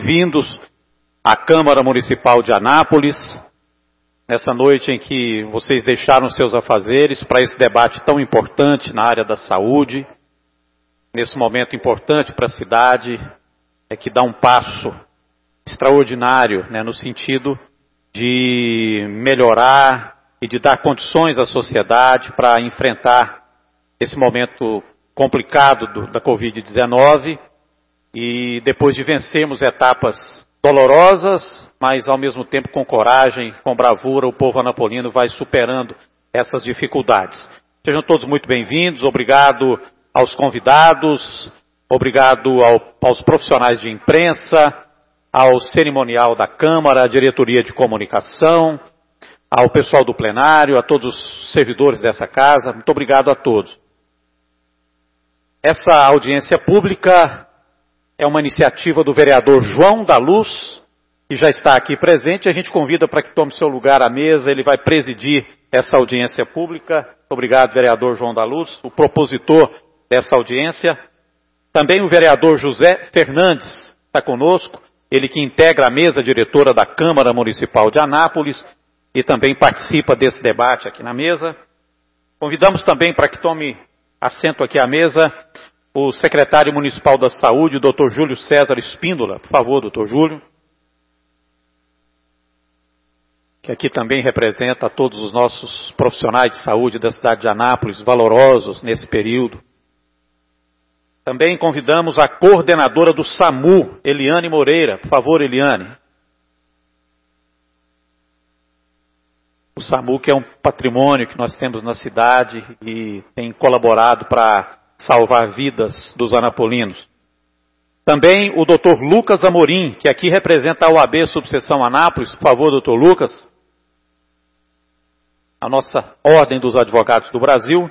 Vindos à Câmara Municipal de Anápolis, nessa noite em que vocês deixaram seus afazeres para esse debate tão importante na área da saúde, nesse momento importante para a cidade, que dá um passo extraordinário, no sentido de melhorar e de dar condições à sociedade para enfrentar esse momento complicado da Covid-19 e depois de vencermos etapas dolorosas, mas ao mesmo tempo com coragem, com bravura, o povo anapolino vai superando essas dificuldades. Sejam todos muito bem-vindos, obrigado aos convidados, obrigado aos profissionais de imprensa, ao cerimonial da Câmara, à diretoria de comunicação, ao pessoal do plenário, a todos os servidores dessa casa, muito obrigado a todos. Essa audiência pública é uma iniciativa do vereador João da Luz, que já está aqui presente. A gente convida para que tome seu lugar à mesa, ele vai presidir essa audiência pública. Obrigado, vereador João da Luz, o propositor dessa audiência. Também o vereador José Fernandes está conosco, ele que integra a mesa diretora da Câmara Municipal de Anápolis e também participa desse debate aqui na mesa. Convidamos também para que tome assento aqui à mesa o secretário municipal da Saúde, o Dr. Júlio César Espíndola. Por favor, Dr. Júlio. Que aqui também representa todos os nossos profissionais de saúde da cidade de Anápolis, valorosos nesse período. Também convidamos a coordenadora do SAMU, Eliane Moreira. Por favor, Eliane. O SAMU, que é um patrimônio que nós temos na cidade e tem colaborado para salvar vidas dos anapolinos. Também o Dr. Lucas Amorim, que aqui representa a OAB Subseção Anápolis. Por favor, Dr. Lucas. A nossa Ordem dos Advogados do Brasil.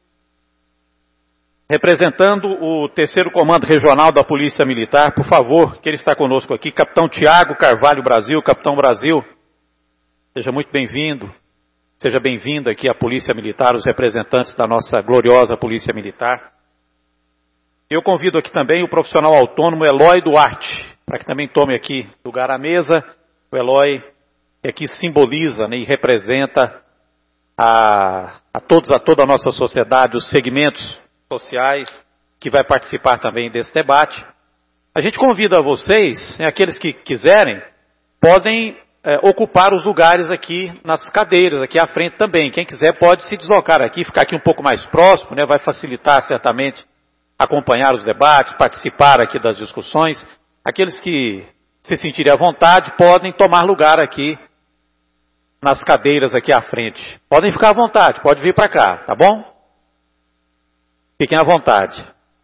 Representando o 3º Comando Regional da Polícia Militar, por favor, que ele está conosco aqui, Capitão Tiago Carvalho Brasil. Capitão Brasil, seja muito bem-vindo. Seja bem-vinda aqui à Polícia Militar, os representantes da nossa gloriosa Polícia Militar. Eu convido aqui também o profissional autônomo Eloy Duarte, para que também tome aqui lugar à mesa. O Eloy aqui simboliza, e representa a toda a nossa sociedade, os segmentos sociais, que vai participar também desse debate. A gente convida vocês, aqueles que quiserem, podem ocupar os lugares aqui nas cadeiras, aqui à frente também. Quem quiser pode se deslocar aqui, ficar aqui um pouco mais próximo, vai facilitar certamente acompanhar os debates, participar aqui das discussões. Aqueles que se sentirem à vontade podem tomar lugar aqui nas cadeiras aqui à frente. Podem ficar à vontade, pode vir para cá, tá bom? Fiquem à vontade.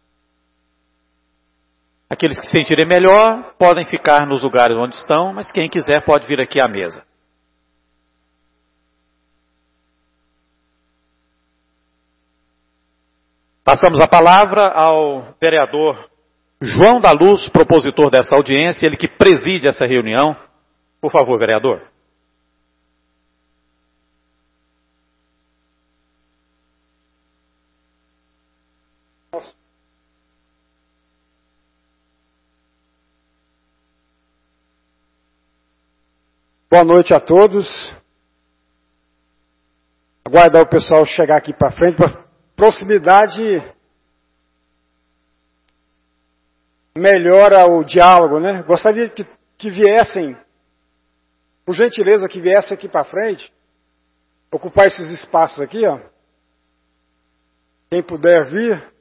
Aqueles que se sentirem melhor podem ficar nos lugares onde estão, mas quem quiser pode vir aqui à mesa. Passamos a palavra ao vereador João da Luz, propositor dessa audiência, ele que preside essa reunião. Por favor, vereador. Boa noite a todos. Aguardar o pessoal chegar aqui para frente, para proximidade melhora o diálogo, Gostaria que viessem, por gentileza, que viessem aqui para frente, ocupar esses espaços aqui, ó. Quem puder vir.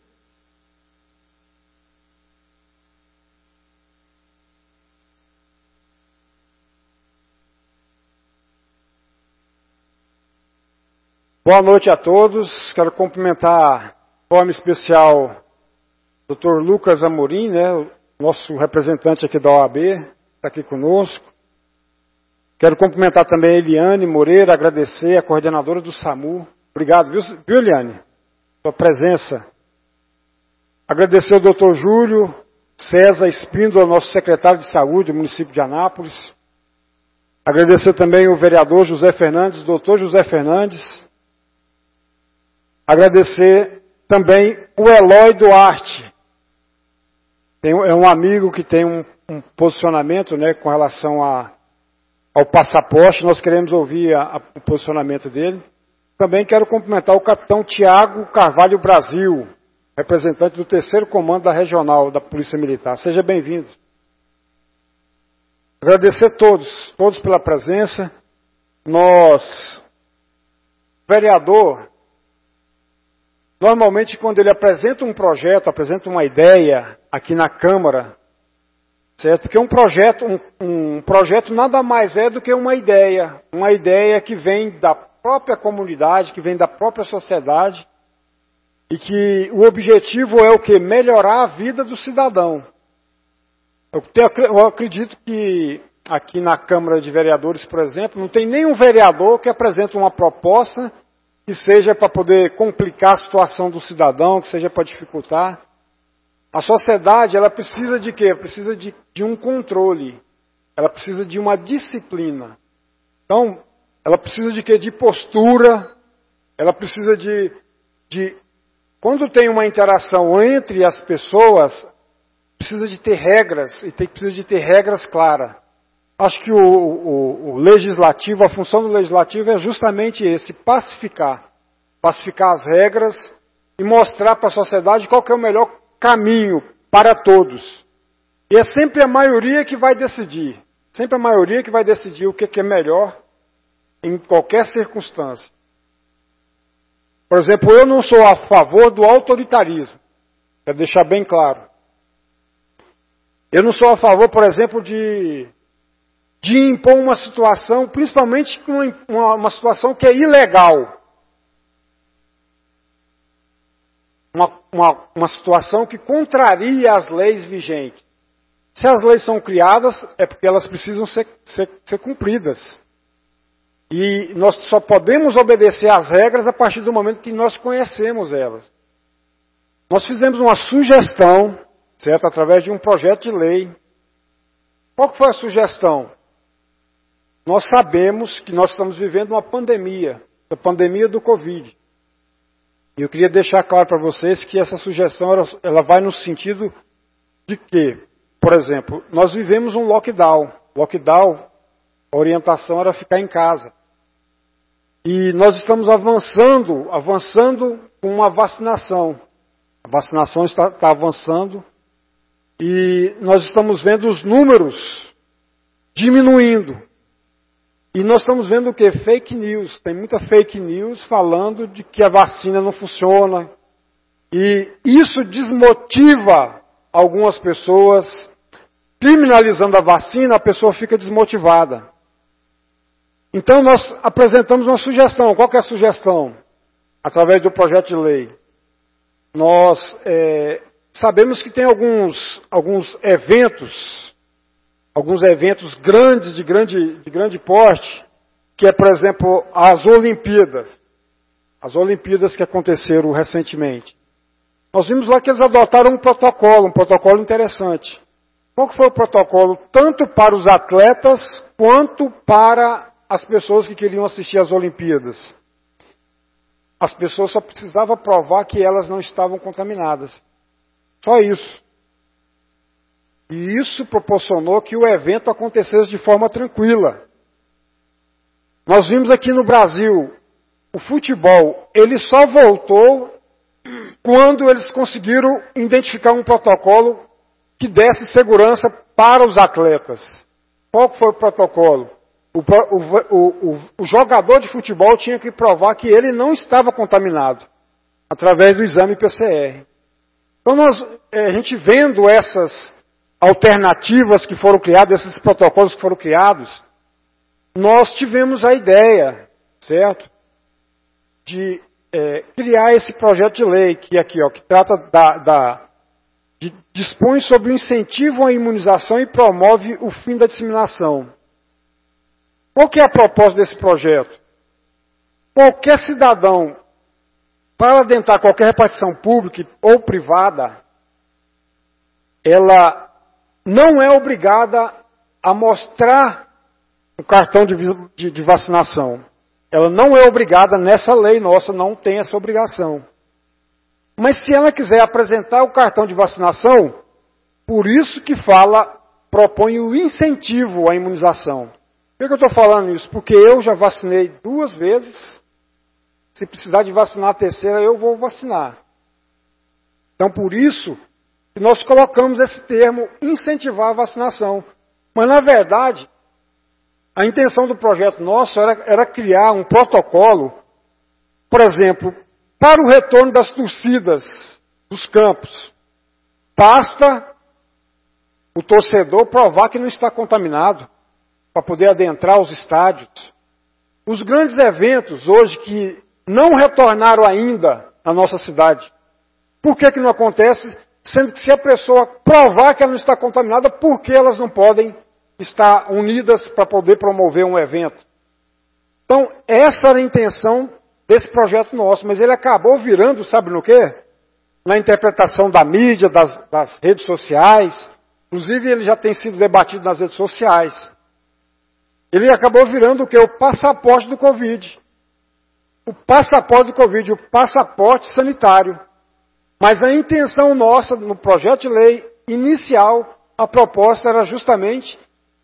Boa noite a todos. Quero cumprimentar de forma especial o Dr. Lucas Amorim, o nosso representante aqui da OAB, está aqui conosco. Quero cumprimentar também a Eliane Moreira, agradecer a coordenadora do SAMU. Obrigado, viu Eliane? Sua presença. Agradecer ao Dr. Júlio César Espíndola, nosso secretário de Saúde do município de Anápolis. Agradecer também ao vereador José Fernandes, Dr. José Fernandes. Agradecer também o Eloy Duarte, É um amigo que tem um posicionamento, né, com relação ao passaporte. Nós queremos ouvir o posicionamento dele. Também quero cumprimentar o capitão Tiago Carvalho Brasil, representante do 3º Comando da Regional da Polícia Militar. Seja bem-vindo. Agradecer a todos pela presença. Vereador, normalmente quando ele apresenta um projeto, apresenta uma ideia aqui na Câmara, certo? Porque um projeto nada mais é do que uma ideia que vem da própria comunidade, que vem da própria sociedade, e que o objetivo é o quê? Melhorar a vida do cidadão. Eu acredito que aqui na Câmara de Vereadores, por exemplo, não tem nenhum vereador que apresente uma proposta que seja para poder complicar a situação do cidadão, que seja para dificultar. A sociedade, ela precisa de quê? Ela precisa de um controle. Ela precisa de uma disciplina. Então, ela precisa de quê? De postura. Ela precisa de quando tem uma interação entre as pessoas, precisa de ter regras, e precisa de ter regras claras. Acho que o legislativo, a função do legislativo é justamente pacificar as regras e mostrar para a sociedade qual que é o melhor caminho para todos. E é sempre a maioria que vai decidir. Sempre a maioria que vai decidir o que é melhor em qualquer circunstância. Por exemplo, eu não sou a favor do autoritarismo. Quero deixar bem claro. Eu não sou a favor, por exemplo, de impor uma situação, principalmente uma situação que é ilegal. Uma situação que contraria as leis vigentes. Se as leis são criadas, é porque elas precisam ser cumpridas. E nós só podemos obedecer às regras a partir do momento que nós conhecemos elas. Nós fizemos uma sugestão, certo? Através de um projeto de lei. Qual que foi a sugestão? Nós sabemos que nós estamos vivendo uma pandemia, a pandemia do Covid. E eu queria deixar claro para vocês que essa sugestão ela vai no sentido de que, por exemplo, nós vivemos um lockdown. Lockdown, a orientação era ficar em casa. E nós estamos avançando com uma vacinação. A vacinação está avançando e nós estamos vendo os números diminuindo. E nós estamos vendo o quê? Fake news. Tem muita fake news falando de que a vacina não funciona. E isso desmotiva algumas pessoas. Criminalizando a vacina, a pessoa fica desmotivada. Então nós apresentamos uma sugestão. Qual que é a sugestão? Através do projeto de lei. Nós sabemos que tem alguns eventos grandes, de grande porte, que é, por exemplo, as Olimpíadas. As Olimpíadas que aconteceram recentemente. Nós vimos lá que eles adotaram um protocolo interessante. Qual que foi o protocolo? Tanto para os atletas, quanto para as pessoas que queriam assistir às Olimpíadas. As pessoas só precisavam provar que elas não estavam contaminadas. Só isso. E isso proporcionou que o evento acontecesse de forma tranquila. Nós vimos aqui no Brasil, o futebol, ele só voltou quando eles conseguiram identificar um protocolo que desse segurança para os atletas. Qual que foi o protocolo? O jogador de futebol tinha que provar que ele não estava contaminado, através do exame PCR. Então a gente vendo essas alternativas que foram criadas, esses protocolos que foram criados, nós tivemos a ideia, certo? De criar esse projeto de lei que aqui, ó, que trata dispõe sobre o incentivo à imunização e promove o fim da disseminação. Qual que é a proposta desse projeto? Qualquer cidadão, para adentrar qualquer repartição pública ou privada, ela não é obrigada a mostrar o cartão de vacinação. Ela não é obrigada, nessa lei nossa não tem essa obrigação. Mas se ela quiser apresentar o cartão de vacinação, Por isso que propõe o incentivo à imunização. Por que eu estou falando isso? Porque eu já vacinei 2 vezes. Se precisar de vacinar a terceira, eu vou vacinar. Então, por isso que nós colocamos esse termo, incentivar a vacinação. Mas, na verdade, a intenção do projeto nosso era criar um protocolo, por exemplo, para o retorno das torcidas dos campos. Basta o torcedor provar que não está contaminado para poder adentrar os estádios. Os grandes eventos hoje que não retornaram ainda na nossa cidade. Por que não acontece? Sendo que se a pessoa provar que ela não está contaminada, por que elas não podem estar unidas para poder promover um evento? Então, essa era a intenção desse projeto nosso, mas ele acabou virando, sabe no quê? Na interpretação da mídia, das redes sociais. Inclusive, ele já tem sido debatido nas redes sociais. Ele acabou virando o quê? O passaporte do Covid. O passaporte do Covid, o passaporte sanitário. Mas a intenção nossa, no projeto de lei inicial, a proposta era justamente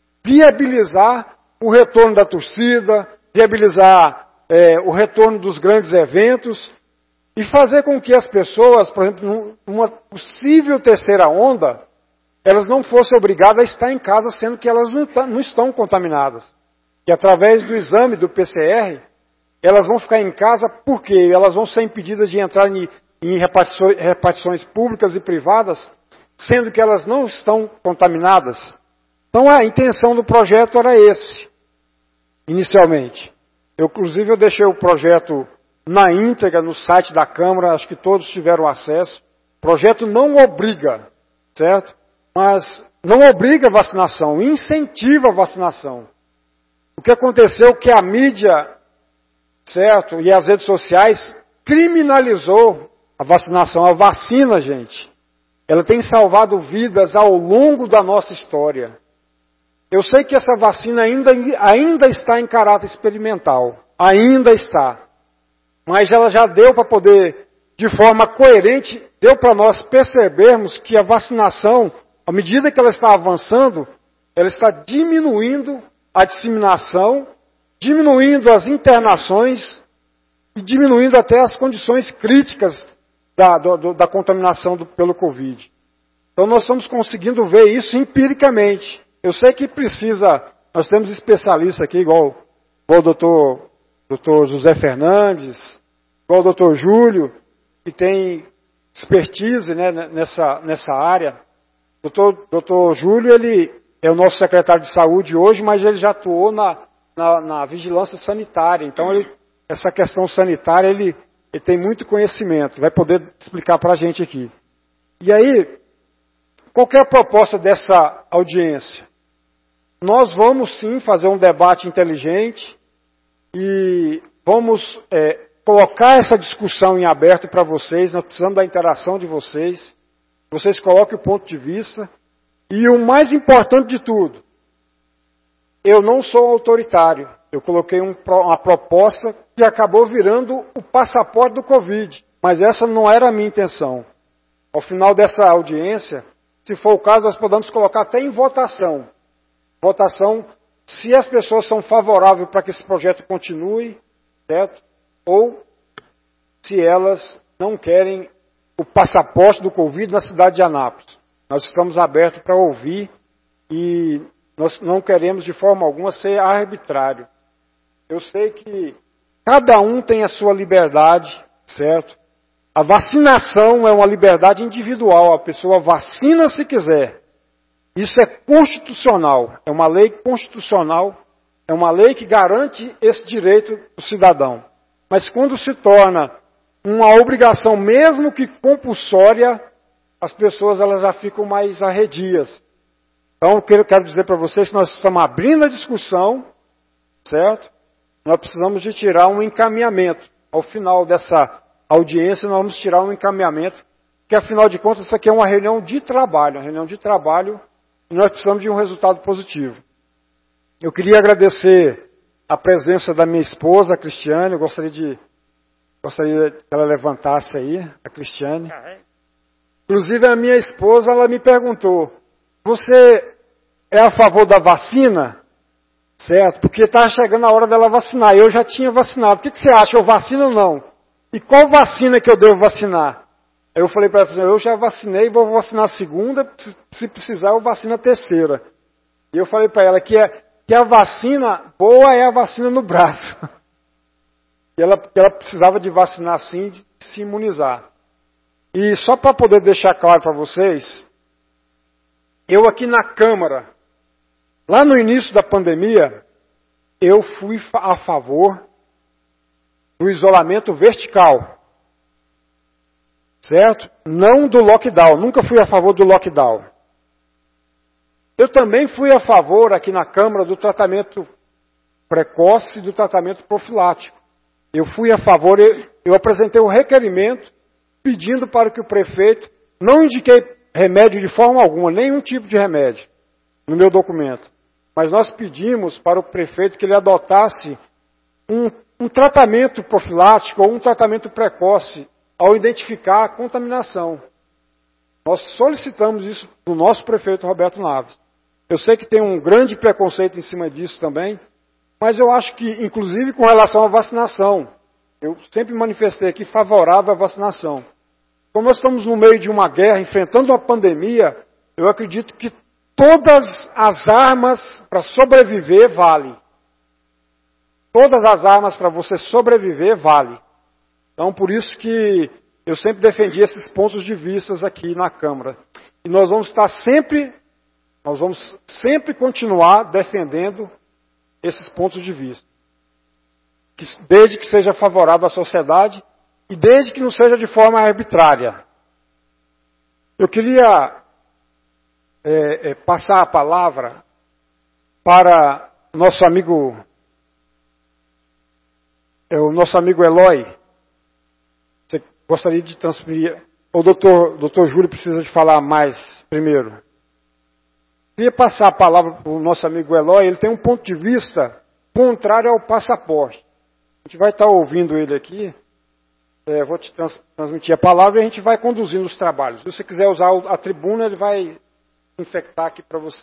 viabilizar o retorno da torcida, viabilizar o retorno dos grandes eventos e fazer com que as pessoas, por exemplo, numa possível terceira onda, elas não fossem obrigadas a estar em casa, sendo que elas não estão contaminadas. E através do exame do PCR, elas vão ficar em casa porque elas vão ser impedidas de entrar em repartições públicas e privadas, sendo que elas não estão contaminadas. Então a intenção do projeto era esse, inicialmente. Inclusive eu deixei o projeto na íntegra no site da Câmara, acho que todos tiveram acesso. O projeto não obriga, certo? Mas não obriga a vacinação, incentiva a vacinação. O que aconteceu é que a mídia, certo, e as redes sociais criminalizou a vacinação. A vacina, gente, ela tem salvado vidas ao longo da nossa história. Eu sei que essa vacina ainda está em caráter experimental. Ainda está. Mas ela já deu para poder, de forma coerente, deu para nós percebermos que a vacinação, à medida que ela está avançando, ela está diminuindo a disseminação, diminuindo as internações e diminuindo até as condições críticas da contaminação pelo Covid. Então nós estamos conseguindo ver isso empiricamente. Eu sei que nós temos especialistas aqui, igual o doutor José Fernandes, igual o doutor Júlio, que tem expertise, né, nessa área. Doutor Júlio, ele é o nosso secretário de saúde hoje, mas ele já atuou na vigilância sanitária. Então, essa questão sanitária, ele tem muito conhecimento, vai poder explicar para a gente aqui. E aí, qual que é a proposta dessa audiência? Nós vamos sim fazer um debate inteligente e vamos colocar essa discussão em aberto para vocês. Nós precisamos da interação de vocês. Vocês coloquem o ponto de vista. E o mais importante de tudo, eu não sou autoritário. Eu coloquei uma proposta que acabou virando o passaporte do Covid. Mas essa não era a minha intenção. Ao final dessa audiência, se for o caso, nós podemos colocar até em votação. Votação, se as pessoas são favoráveis para que esse projeto continue, certo? Ou se elas não querem o passaporte do Covid na cidade de Anápolis. Nós estamos abertos para ouvir e nós não queremos de forma alguma ser arbitrário. Eu sei que cada um tem a sua liberdade, certo? A vacinação é uma liberdade individual, a pessoa vacina se quiser. Isso é constitucional, é uma lei constitucional, é uma lei que garante esse direito do cidadão. Mas quando se torna uma obrigação, mesmo que compulsória, as pessoas elas já ficam mais arredias. Então, eu quero dizer para vocês que nós estamos abrindo a discussão, certo? Nós precisamos de tirar um encaminhamento. Ao final dessa audiência, nós vamos tirar um encaminhamento, que afinal de contas, isso aqui é uma reunião de trabalho. E nós precisamos de um resultado positivo. Eu queria agradecer a presença da minha esposa, a Cristiane. Eu gostaria que ela levantasse aí, a Cristiane. Inclusive a minha esposa, ela me perguntou, você é a favor da vacina? Certo? Porque está chegando a hora dela vacinar. Eu já tinha vacinado. O que você acha? Eu vacino ou não? E qual vacina que eu devo vacinar? Aí eu falei para ela, eu já vacinei, vou vacinar a segunda, se precisar eu vacino a terceira. E eu falei para ela que a vacina boa é a vacina no braço. Que ela precisava de vacinar sim, de se imunizar. E só para poder deixar claro para vocês, eu aqui na Câmara, lá no início da pandemia, eu fui a favor do isolamento vertical. Certo? Não do lockdown, nunca fui a favor do lockdown. Eu também fui a favor aqui na Câmara do tratamento precoce e do tratamento profilático. Eu fui a favor, eu apresentei um requerimento pedindo para que o prefeito, não indiquei remédio de forma alguma, nenhum tipo de remédio no meu documento. Mas nós pedimos para o prefeito que ele adotasse um tratamento profilático ou um tratamento precoce ao identificar a contaminação. Nós solicitamos isso do nosso prefeito Roberto Naves. Eu sei que tem um grande preconceito em cima disso também, mas eu acho que, inclusive com relação à vacinação, eu sempre manifestei aqui favorável à vacinação. Como nós estamos no meio de uma guerra, enfrentando uma pandemia, eu acredito que todas as armas para sobreviver valem. Todas as armas para você sobreviver valem. Então, por isso que eu sempre defendi esses pontos de vista aqui na Câmara. E nós vamos sempre continuar defendendo esses pontos de vista. Desde que seja favorável à sociedade e desde que não seja de forma arbitrária. Eu queria passar a palavra para nosso amigo, o nosso amigo Eloy. Você gostaria de transferir? O doutor Júlio precisa de falar mais primeiro. Queria passar a palavra para o nosso amigo Eloy. Ele tem um ponto de vista contrário ao passaporte. A gente vai estar ouvindo ele aqui. Vou te transmitir a palavra e a gente vai conduzindo os trabalhos. Se você quiser usar a tribuna, ele vai infectar aqui para você.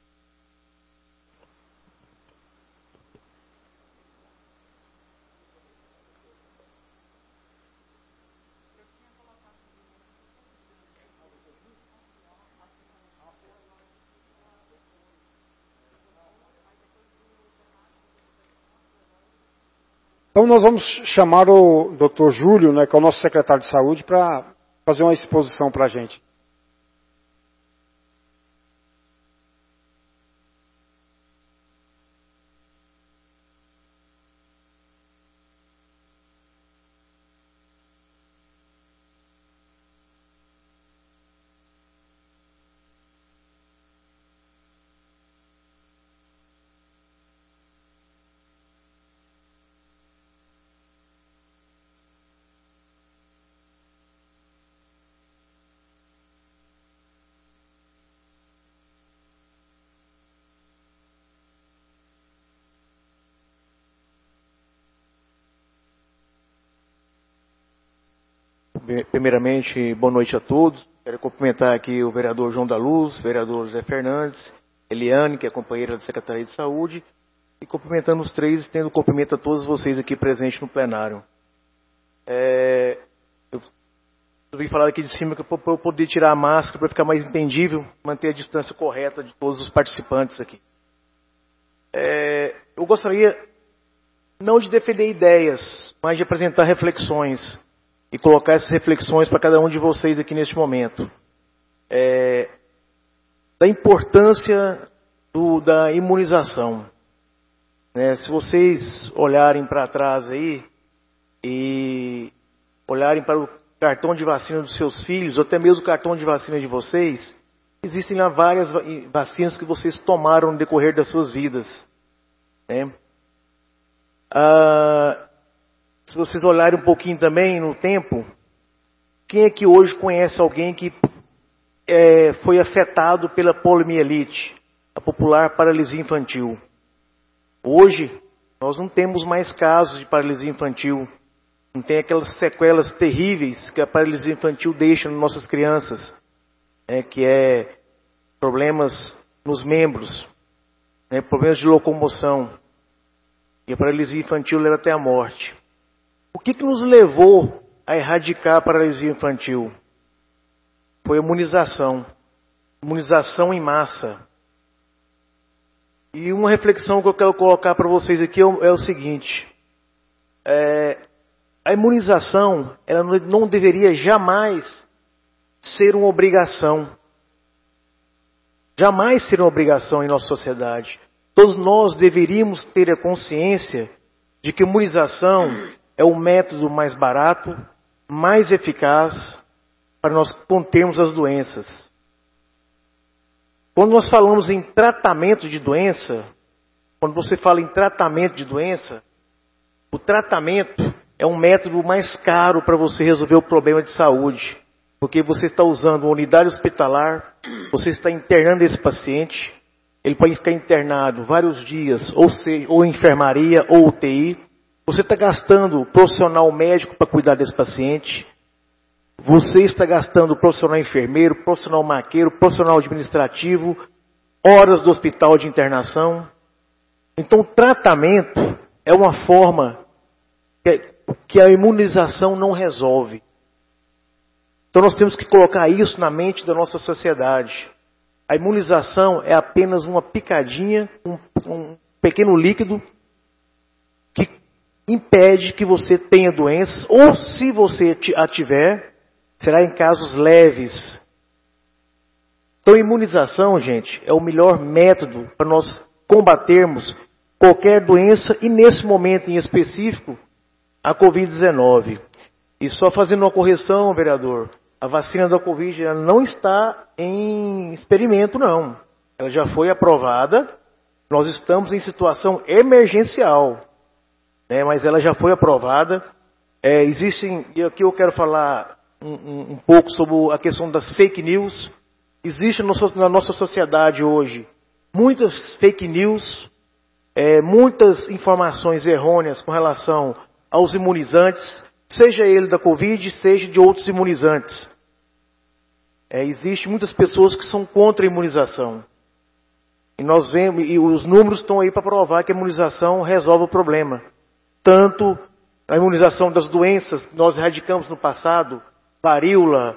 Então nós vamos chamar o Dr. Júlio, né, que é o nosso secretário de saúde, para fazer uma exposição para a gente. Primeiramente, boa noite a todos. Quero cumprimentar aqui o vereador João da Luz, o vereador José Fernandes, Eliane, que é companheira da Secretaria de Saúde, e cumprimentando os três, tendo cumprimento a todos vocês aqui presentes no plenário. Eu vim falar aqui de cima para eu poder tirar a máscara, para ficar mais entendível, manter a distância correta de todos os participantes aqui. Eu gostaria não de defender ideias, mas de apresentar reflexões e colocar essas reflexões para cada um de vocês aqui neste momento. Da importância da imunização. Se vocês olharem para trás aí e olharem para o cartão de vacina dos seus filhos, ou até mesmo o cartão de vacina de vocês, existem lá várias vacinas que vocês tomaram no decorrer das suas vidas. Se vocês olharem um pouquinho também no tempo, quem é que hoje conhece alguém que foi afetado pela poliomielite, a popular paralisia infantil? Hoje, nós não temos mais casos de paralisia infantil não tem aquelas sequelas terríveis que a paralisia infantil deixa nas nossas crianças, que é problemas nos membros, problemas de locomoção. E a paralisia infantil leva até a morte. O que nos levou a erradicar a paralisia infantil? Foi a imunização. Imunização em massa. E uma reflexão que eu quero colocar para vocês aqui é o seguinte. A imunização, ela não deveria jamais ser uma obrigação. Jamais ser uma obrigação em nossa sociedade. Todos nós deveríamos ter a consciência de que a imunização é o método mais barato, mais eficaz para nós contermos as doenças. Quando nós falamos em tratamento de doença, quando você fala em tratamento de doença, o tratamento é um método mais caro para você resolver o problema de saúde. Porque você está usando uma unidade hospitalar, você está internando esse paciente, ele pode ficar internado vários dias, ou enfermaria, ou UTI. Você está gastando profissional médico para cuidar desse paciente. Você está gastando profissional enfermeiro, profissional maqueiro, profissional administrativo, horas do hospital de internação. Então, o tratamento é uma forma que a imunização não resolve. Então, nós temos que colocar isso na mente da nossa sociedade. A imunização é apenas uma picadinha, um pequeno líquido que impede que você tenha doenças, ou se você a tiver, será em casos leves. Então, a imunização, gente, é o melhor método para nós combatermos qualquer doença e, nesse momento em específico, a Covid-19. E só fazendo uma correção, vereador, a vacina da Covid ela não está em experimento, não. Ela já foi aprovada, nós estamos em situação emergencial, mas ela já foi aprovada. E aqui eu quero falar um pouco sobre a questão das fake news. Existe na nossa sociedade hoje muitas fake news, muitas informações errôneas com relação aos imunizantes, seja ele da Covid, seja de outros imunizantes. Existem muitas pessoas que são contra a imunização. E nós vemos, e os números estão aí para provar que a imunização resolve o problema. Tanto a imunização das doenças que nós erradicamos no passado, varíola,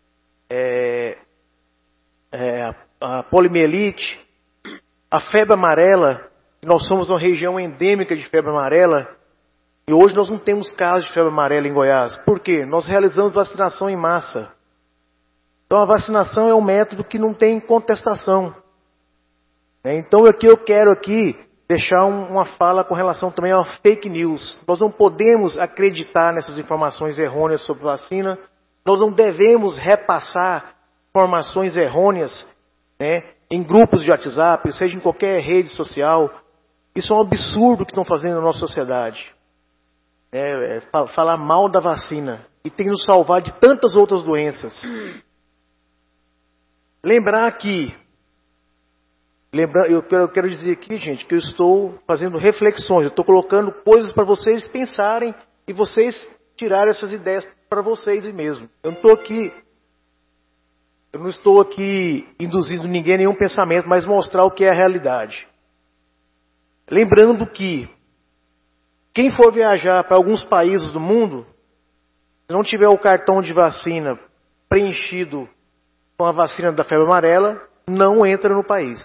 a poliomielite, a febre amarela. Nós somos uma região endêmica de febre amarela. E hoje nós não temos casos de febre amarela em Goiás. Por quê? Nós realizamos vacinação em massa. Então a vacinação é um método que não tem contestação. Então eu quero deixar uma fala com relação também a fake news. Nós não podemos acreditar nessas informações errôneas sobre vacina. Nós não devemos repassar informações errôneas em grupos de WhatsApp, seja em qualquer rede social. Isso é um absurdo que estão fazendo na nossa sociedade. Falar mal da vacina e tem nos salvar de tantas outras doenças. Eu quero dizer aqui, gente, que eu estou fazendo reflexões, eu estou colocando coisas para vocês pensarem e vocês tirarem essas ideias para vocês mesmo. Eu não estou aqui induzindo ninguém a nenhum pensamento, mas mostrar o que é a realidade. Lembrando que quem for viajar para alguns países do mundo, se não tiver o cartão de vacina preenchido com a vacina da febre amarela, não entra no país.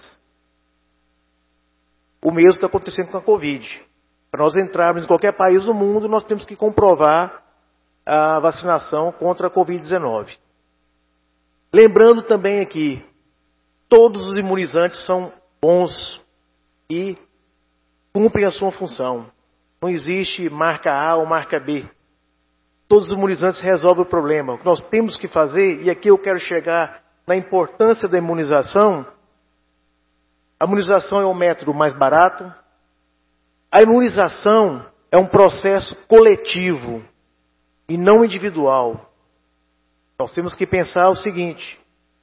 O mesmo está acontecendo com a Covid. Para nós entrarmos em qualquer país do mundo, nós temos que comprovar a vacinação contra a Covid-19. Lembrando também aqui, todos os imunizantes são bons e cumprem a sua função. Não existe marca A ou marca B. Todos os imunizantes resolvem o problema. O que nós temos que fazer, e aqui eu quero chegar na importância da imunização. A imunização é o método mais barato. A imunização é um processo coletivo e não individual. Nós temos que pensar o seguinte: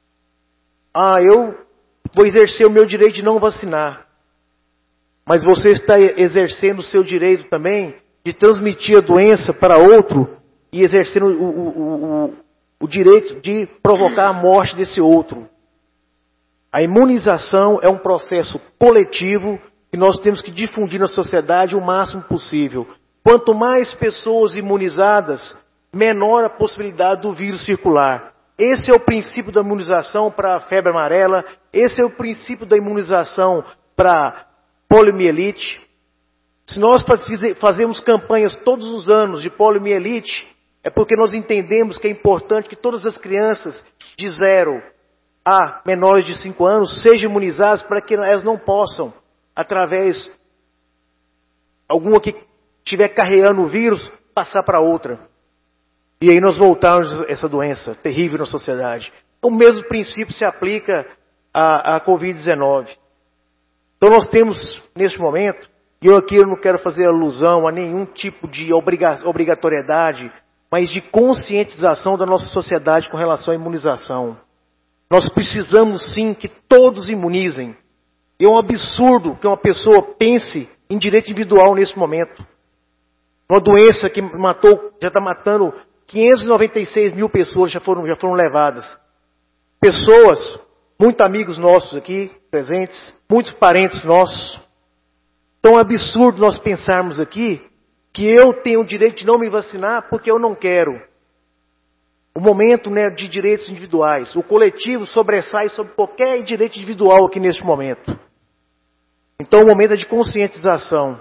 eu vou exercer o meu direito de não vacinar. Mas você está exercendo o seu direito também de transmitir a doença para outro e exercendo o direito de provocar a morte desse outro. A imunização é um processo coletivo que nós temos que difundir na sociedade o máximo possível. Quanto mais pessoas imunizadas, menor a possibilidade do vírus circular. Esse é o princípio da imunização para a febre amarela, esse é o princípio da imunização para poliomielite. Se nós fazemos campanhas todos os anos de poliomielite, é porque nós entendemos que é importante que todas as crianças de 0 a menores de 5 anos sejam imunizadas para que elas não possam, através alguma que estiver carregando o vírus, passar para outra. E aí nós voltamos a essa doença terrível na sociedade. O mesmo princípio se aplica à Covid-19. Então nós temos, neste momento, e eu aqui não quero fazer alusão a nenhum tipo de obrigatoriedade, mas de conscientização da nossa sociedade com relação à imunização. Nós precisamos sim que todos imunizem. É um absurdo que uma pessoa pense em direito individual nesse momento. Uma doença que já está matando 596 mil pessoas, já foram levadas. Pessoas, muitos amigos nossos aqui presentes, muitos parentes nossos. Então é absurdo nós pensarmos aqui que eu tenho o direito de não me vacinar porque eu não quero. O momento, né, de direitos individuais. O coletivo sobressai sobre qualquer direito individual aqui neste momento. Então o momento é de conscientização.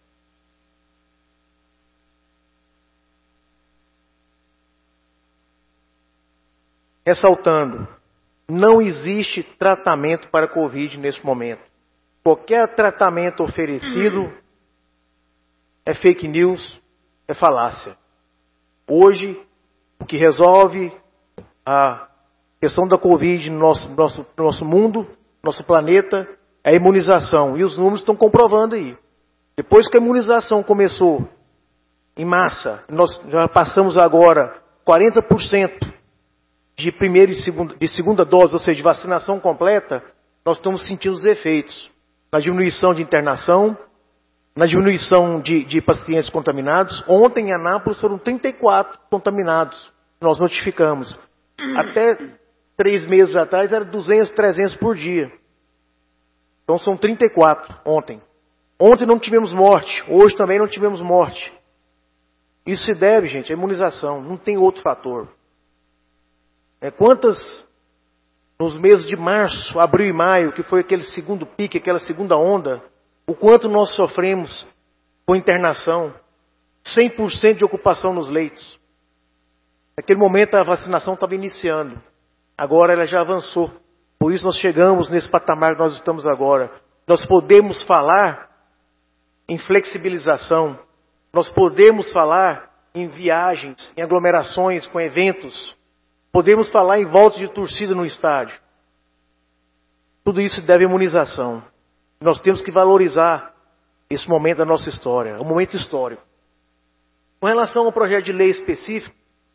Ressaltando, não existe tratamento para a Covid neste momento. Qualquer tratamento oferecido é fake news, é falácia. Hoje, o que resolve a questão da Covid no nosso mundo, nosso planeta, é a imunização. E os números estão comprovando aí. Depois que a imunização começou em massa, nós já passamos agora 40% de primeira e segunda dose, ou seja, de vacinação completa, nós estamos sentindo os efeitos. Na diminuição de internação, na diminuição de pacientes contaminados. Ontem em Anápolis foram 34 contaminados, nós notificamos. Até 3 meses atrás era 200, 300 por dia. Então são 34 ontem. Ontem não tivemos morte, hoje também não tivemos morte. Isso se deve, gente, à imunização, não tem outro fator. Quantas, nos meses de março, abril e maio, que foi aquele segundo pique, aquela segunda onda, o quanto nós sofremos com internação, 100% de ocupação nos leitos. Naquele momento a vacinação estava iniciando, agora ela já avançou. Por isso nós chegamos nesse patamar que nós estamos agora. Nós podemos falar em flexibilização, nós podemos falar em viagens, em aglomerações, com eventos, podemos falar em volta de torcida no estádio. Tudo isso deve à imunização. Nós temos que valorizar esse momento da nossa história, um momento histórico. Com relação ao projeto de lei específico,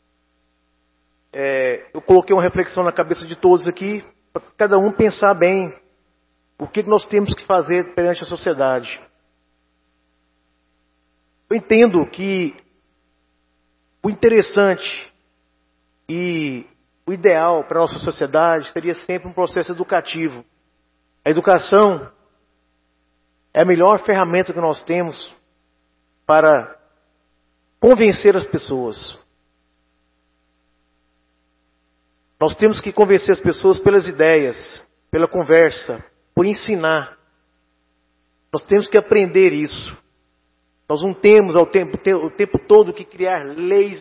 eu coloquei uma reflexão na cabeça de todos aqui, para cada um pensar bem o que nós temos que fazer perante a sociedade. Eu entendo que o interessante e o ideal para a nossa sociedade seria sempre um processo educativo. A educação é a melhor ferramenta que nós temos para convencer as pessoas. Nós temos que convencer as pessoas pelas ideias, pela conversa, por ensinar. Nós temos que aprender isso. Nós não temos o tempo todo que criar leis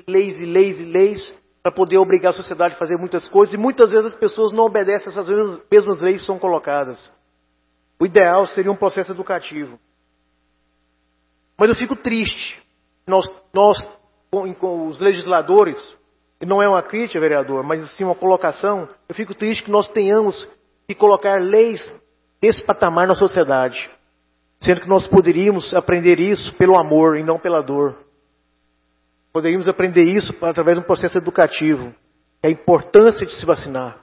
para poder obrigar a sociedade a fazer muitas coisas, e muitas vezes as pessoas não obedecem essas mesmas leis que são colocadas. O ideal seria um processo educativo. Mas eu fico triste. Nós com os legisladores, e não é uma crítica, vereador, mas sim uma colocação, eu fico triste que nós tenhamos que colocar leis desse patamar na sociedade. Sendo que nós poderíamos aprender isso pelo amor e não pela dor. Poderíamos aprender isso através de um processo educativo. A importância de se vacinar.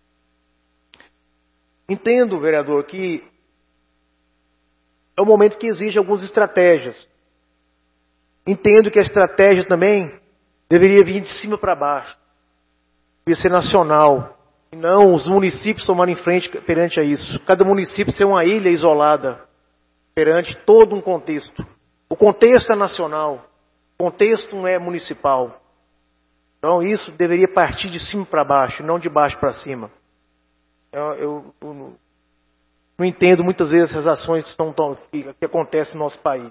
Entendo, vereador, que é um momento que exige algumas estratégias. entendo que a estratégia também deveria vir de cima para baixo. Deveria ser nacional. E não os municípios tomarem frente perante a isso. Cada município ser uma ilha isolada perante todo um contexto. O contexto é nacional. O contexto não é municipal. Então isso deveria partir de cima para baixo, não de baixo para cima. Eu não entendo muitas vezes essas ações que acontecem no nosso país.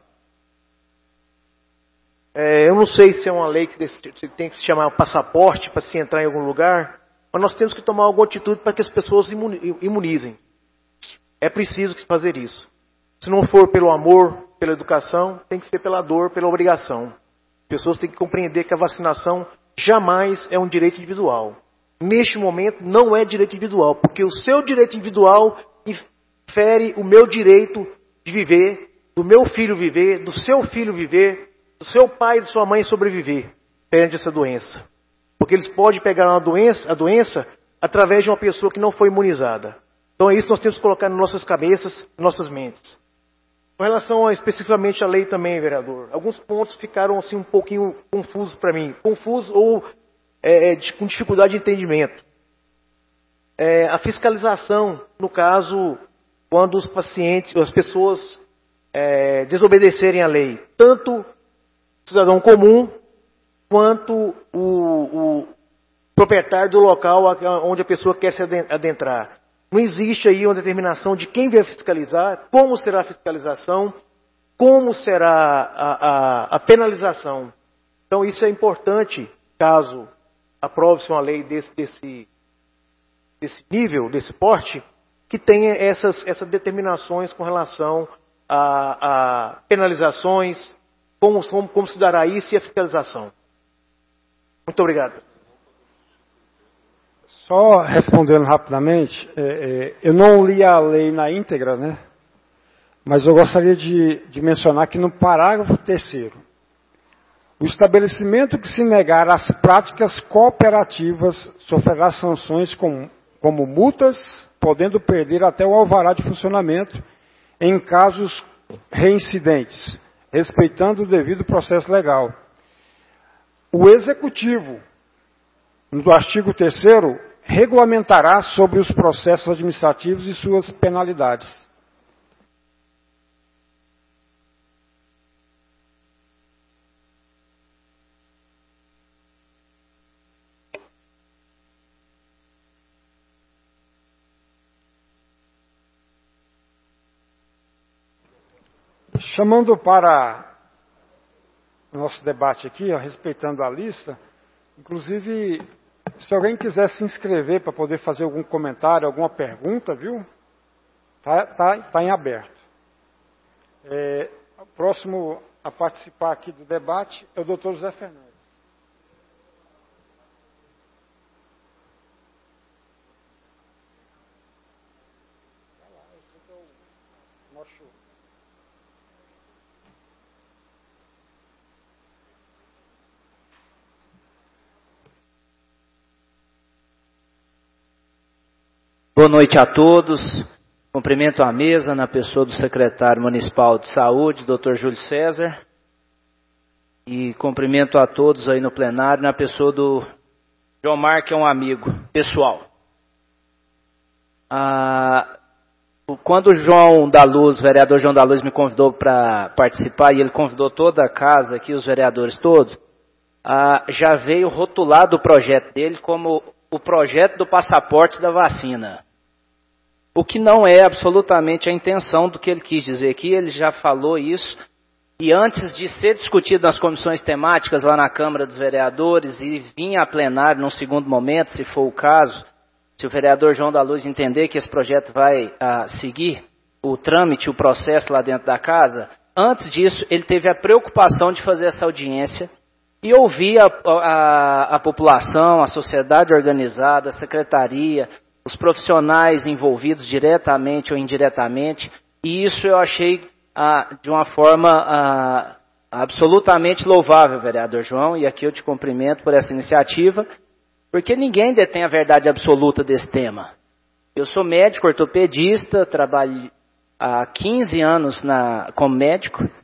Eu não sei se é uma lei que tem que se chamar passaporte para se entrar em algum lugar, mas nós temos que tomar alguma atitude para que as pessoas imunizem. É preciso fazer isso. Se não for pelo amor, pela educação, tem que ser pela dor, pela obrigação. As pessoas têm que compreender que a vacinação jamais é um direito individual. Neste momento não é direito individual, porque o seu direito individual fere o meu direito de viver, do meu filho viver, do seu filho viver, do seu pai e da sua mãe sobreviver perante essa doença. Porque eles podem pegar a doença através de uma pessoa que não foi imunizada. Então é isso que nós temos que colocar nas nossas cabeças, nas nossas mentes. Com relação especificamente à lei também, vereador, alguns pontos ficaram assim um pouquinho confusos para mim. Confusos ou com dificuldade de entendimento. A fiscalização, no caso, quando os pacientes, as pessoas desobedecerem à lei. Tanto o cidadão comum, quanto o proprietário do local onde a pessoa quer se adentrar. Não existe aí uma determinação de quem vai fiscalizar, como será a fiscalização, como será a penalização. Então isso é importante, caso aprove-se uma lei desse nível, desse porte, que tenha essas determinações com relação a penalizações, como se dará isso e a fiscalização. Muito obrigado. Só respondendo rapidamente, eu não li a lei na íntegra, né? Mas eu gostaria de mencionar que no parágrafo 3º, o estabelecimento que se negar às práticas cooperativas sofrerá sanções como multas, podendo perder até o alvará de funcionamento em casos reincidentes, respeitando o devido processo legal. O Executivo, no artigo 3º, regulamentará sobre os processos administrativos e suas penalidades. Chamando para o nosso debate aqui, respeitando a lista, inclusive, se alguém quiser se inscrever para poder fazer algum comentário, alguma pergunta, viu? Tá em aberto. O próximo a participar aqui do debate é o Dr. José Fernandes. Boa noite a todos. Cumprimento a mesa na pessoa do secretário municipal de saúde, Dr. Júlio César. E cumprimento a todos aí no plenário na pessoa do João Mar, que é um amigo pessoal. Quando o vereador João da Luz me convidou para participar, e ele convidou toda a casa aqui, os vereadores todos, já veio rotulado o projeto dele como o projeto do passaporte da vacina. O que não é absolutamente a intenção do que ele quis dizer aqui, ele já falou isso, e antes de ser discutido nas comissões temáticas lá na Câmara dos Vereadores e vir a plenário num segundo momento, se for o caso, se o vereador João da Luz entender que esse projeto vai seguir o trâmite, o processo lá dentro da casa, antes disso ele teve a preocupação de fazer essa audiência e ouvir a população, a sociedade organizada, a secretaria, os profissionais envolvidos diretamente ou indiretamente, e isso eu achei de uma forma absolutamente louvável, vereador João, e aqui eu te cumprimento por essa iniciativa, porque ninguém detém a verdade absoluta desse tema. Eu sou médico ortopedista, trabalho há 15 anos como médico,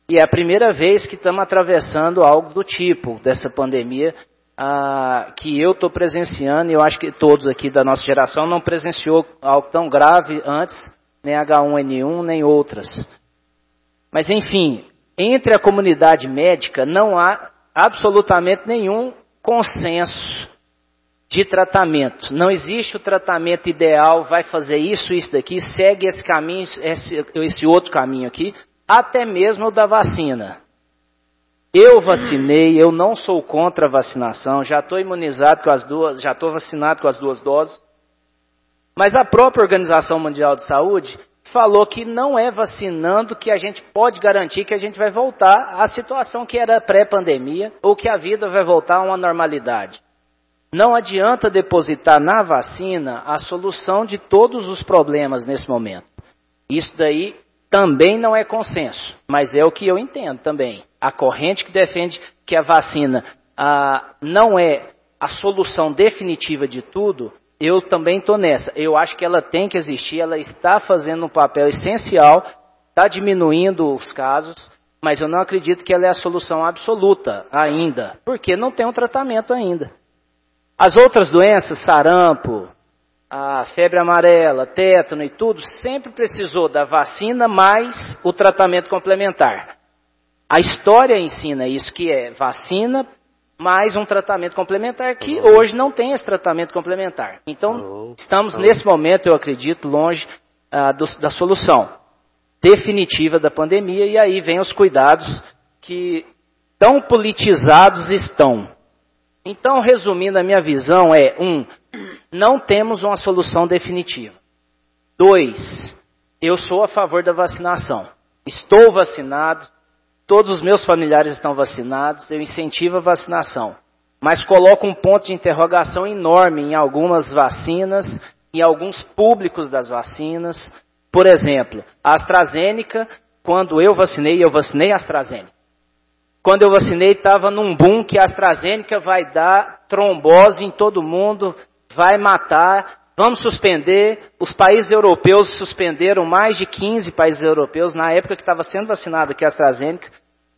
E é a primeira vez que estamos atravessando algo do tipo, dessa pandemia, que eu estou presenciando, e eu acho que todos aqui da nossa geração não presenciou algo tão grave antes, nem H1N1, nem outras. Mas, enfim, entre a comunidade médica não há absolutamente nenhum consenso de tratamento. Não existe o tratamento ideal, vai fazer isso, isso daqui, segue esse caminho, esse outro caminho aqui, até mesmo o da vacina. Eu vacinei, eu não sou contra a vacinação, já estou imunizado com as duas, já estou vacinado com as 2 doses. Mas a própria Organização Mundial de Saúde falou que não é vacinando que a gente pode garantir que a gente vai voltar à situação que era pré-pandemia, ou que a vida vai voltar a uma normalidade. Não adianta depositar na vacina a solução de todos os problemas nesse momento. Isso daí também não é consenso, mas é o que eu entendo também. A corrente que defende que a vacina não é a solução definitiva de tudo, eu também estou nessa. Eu acho que ela tem que existir, ela está fazendo um papel essencial, está diminuindo os casos, mas eu não acredito que ela é a solução absoluta ainda, porque não tem um tratamento ainda. As outras doenças, sarampo, a febre amarela, tétano e tudo, sempre precisou da vacina mais o tratamento complementar. A história ensina isso, que é vacina mais um tratamento complementar, que hoje não tem esse tratamento complementar. Então, estamos nesse momento, eu acredito, longe da solução definitiva da pandemia, e aí vem os cuidados que tão politizados estão. Então, resumindo, a minha visão é, 1, não temos uma solução definitiva. 2, eu sou a favor da vacinação. Estou vacinado, todos os meus familiares estão vacinados, eu incentivo a vacinação. Mas coloco um ponto de interrogação enorme em algumas vacinas, em alguns públicos das vacinas. Por exemplo, a AstraZeneca, quando eu vacinei a AstraZeneca. Quando eu vacinei, estava num boom que a AstraZeneca vai dar trombose em todo mundo, vai matar, vamos suspender. Os países europeus suspenderam, mais de 15 países europeus, na época que estava sendo vacinada aqui a AstraZeneca.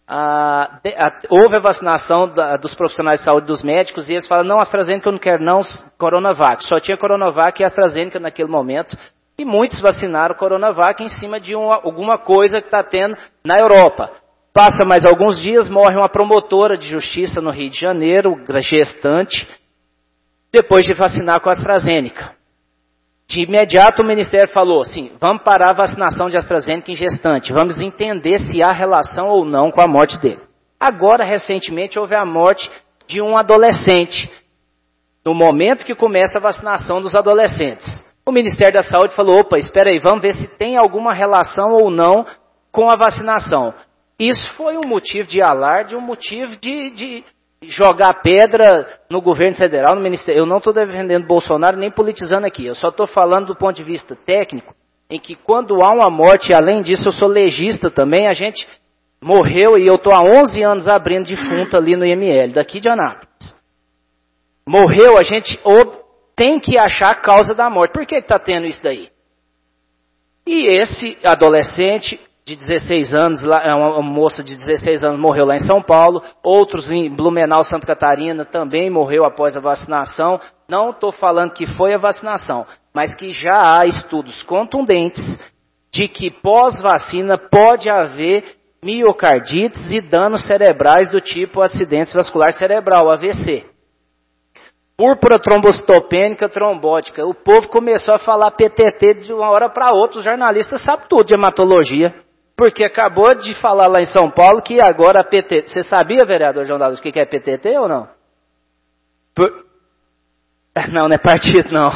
Houve a vacinação dos profissionais de saúde, dos médicos, e eles falaram, não, AstraZeneca eu não quero não, Coronavac. Só tinha Coronavac e AstraZeneca naquele momento. E muitos vacinaram Coronavac em cima de alguma coisa que está tendo na Europa. Passa mais alguns dias, morre uma promotora de justiça no Rio de Janeiro, gestante, depois de vacinar com a AstraZeneca. De imediato o Ministério falou assim, vamos parar a vacinação de AstraZeneca em gestante, vamos entender se há relação ou não com a morte dele. Agora, recentemente, houve a morte de um adolescente, no momento que começa a vacinação dos adolescentes. O Ministério da Saúde falou, opa, espera aí, vamos ver se tem alguma relação ou não com a vacinação. Isso foi um motivo de alarde, um motivo de jogar pedra no governo federal, no Ministério. Eu não estou defendendo Bolsonaro nem politizando aqui, eu só estou falando do ponto de vista técnico, em que quando há uma morte, além disso eu sou legista também, a gente morreu e eu estou há 11 anos abrindo defunto ali no IML, daqui de Anápolis. Morreu, a gente tem que achar a causa da morte. Por que está tendo isso daí? E esse adolescente de 16 anos, uma moça de 16 anos morreu lá em São Paulo, outros em Blumenau, Santa Catarina, também morreu após a vacinação. Não estou falando que foi a vacinação, mas que já há estudos contundentes de que pós-vacina pode haver miocardites e danos cerebrais do tipo acidente vascular cerebral, AVC. Púrpura trombocitopênica trombótica. O povo começou a falar PTT de uma hora para outra, os jornalistas sabem tudo de hematologia. Porque acabou de falar lá em São Paulo que agora a PTT... Você sabia, vereador João da Luz, o que é PTT ou não? Não é partido, não.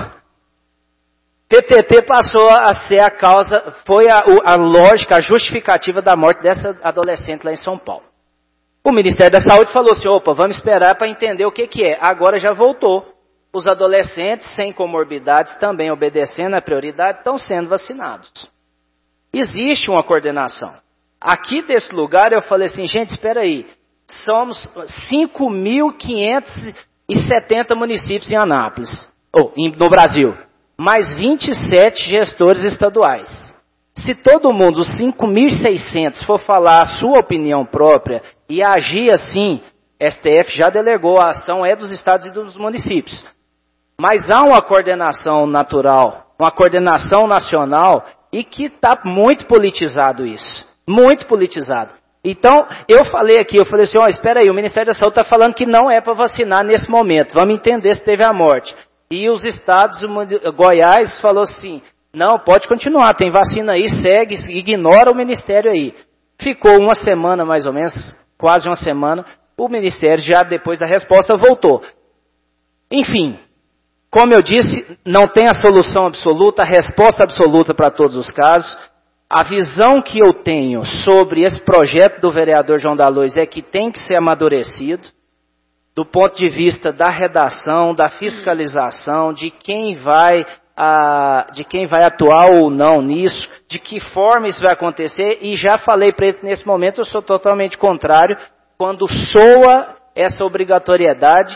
PTT passou a ser a causa, foi a lógica, a justificativa da morte dessa adolescente lá em São Paulo. O Ministério da Saúde falou assim, opa, vamos esperar para entender o que é. Agora já voltou. Os adolescentes sem comorbidades, também obedecendo a prioridade, estão sendo vacinados. Existe uma coordenação. Aqui desse lugar eu falei assim, gente, espera aí, somos 5.570 municípios em Anápolis, no Brasil, mais 27 gestores estaduais. Se todo mundo, os 5.600, for falar a sua opinião própria e agir assim, STF já delegou, a ação é dos estados e dos municípios. Mas há uma coordenação natural, uma coordenação nacional, e que está muito politizado isso. Muito politizado. Então, eu falei assim, espera aí, o Ministério da Saúde está falando que não é para vacinar nesse momento. Vamos entender se teve a morte. E os estados, Goiás falou assim, não, pode continuar, tem vacina aí, segue, ignora o Ministério aí. Ficou uma semana mais ou menos, quase uma semana, o Ministério já depois da resposta voltou. Enfim, como eu disse, não tem a solução absoluta, a resposta absoluta para todos os casos. A visão que eu tenho sobre esse projeto do vereador João D'Alois é que tem que ser amadurecido, do ponto de vista da redação, da fiscalização, de quem vai atuar ou não nisso, de que forma isso vai acontecer, e já falei para ele que nesse momento eu sou totalmente contrário, quando soa essa obrigatoriedade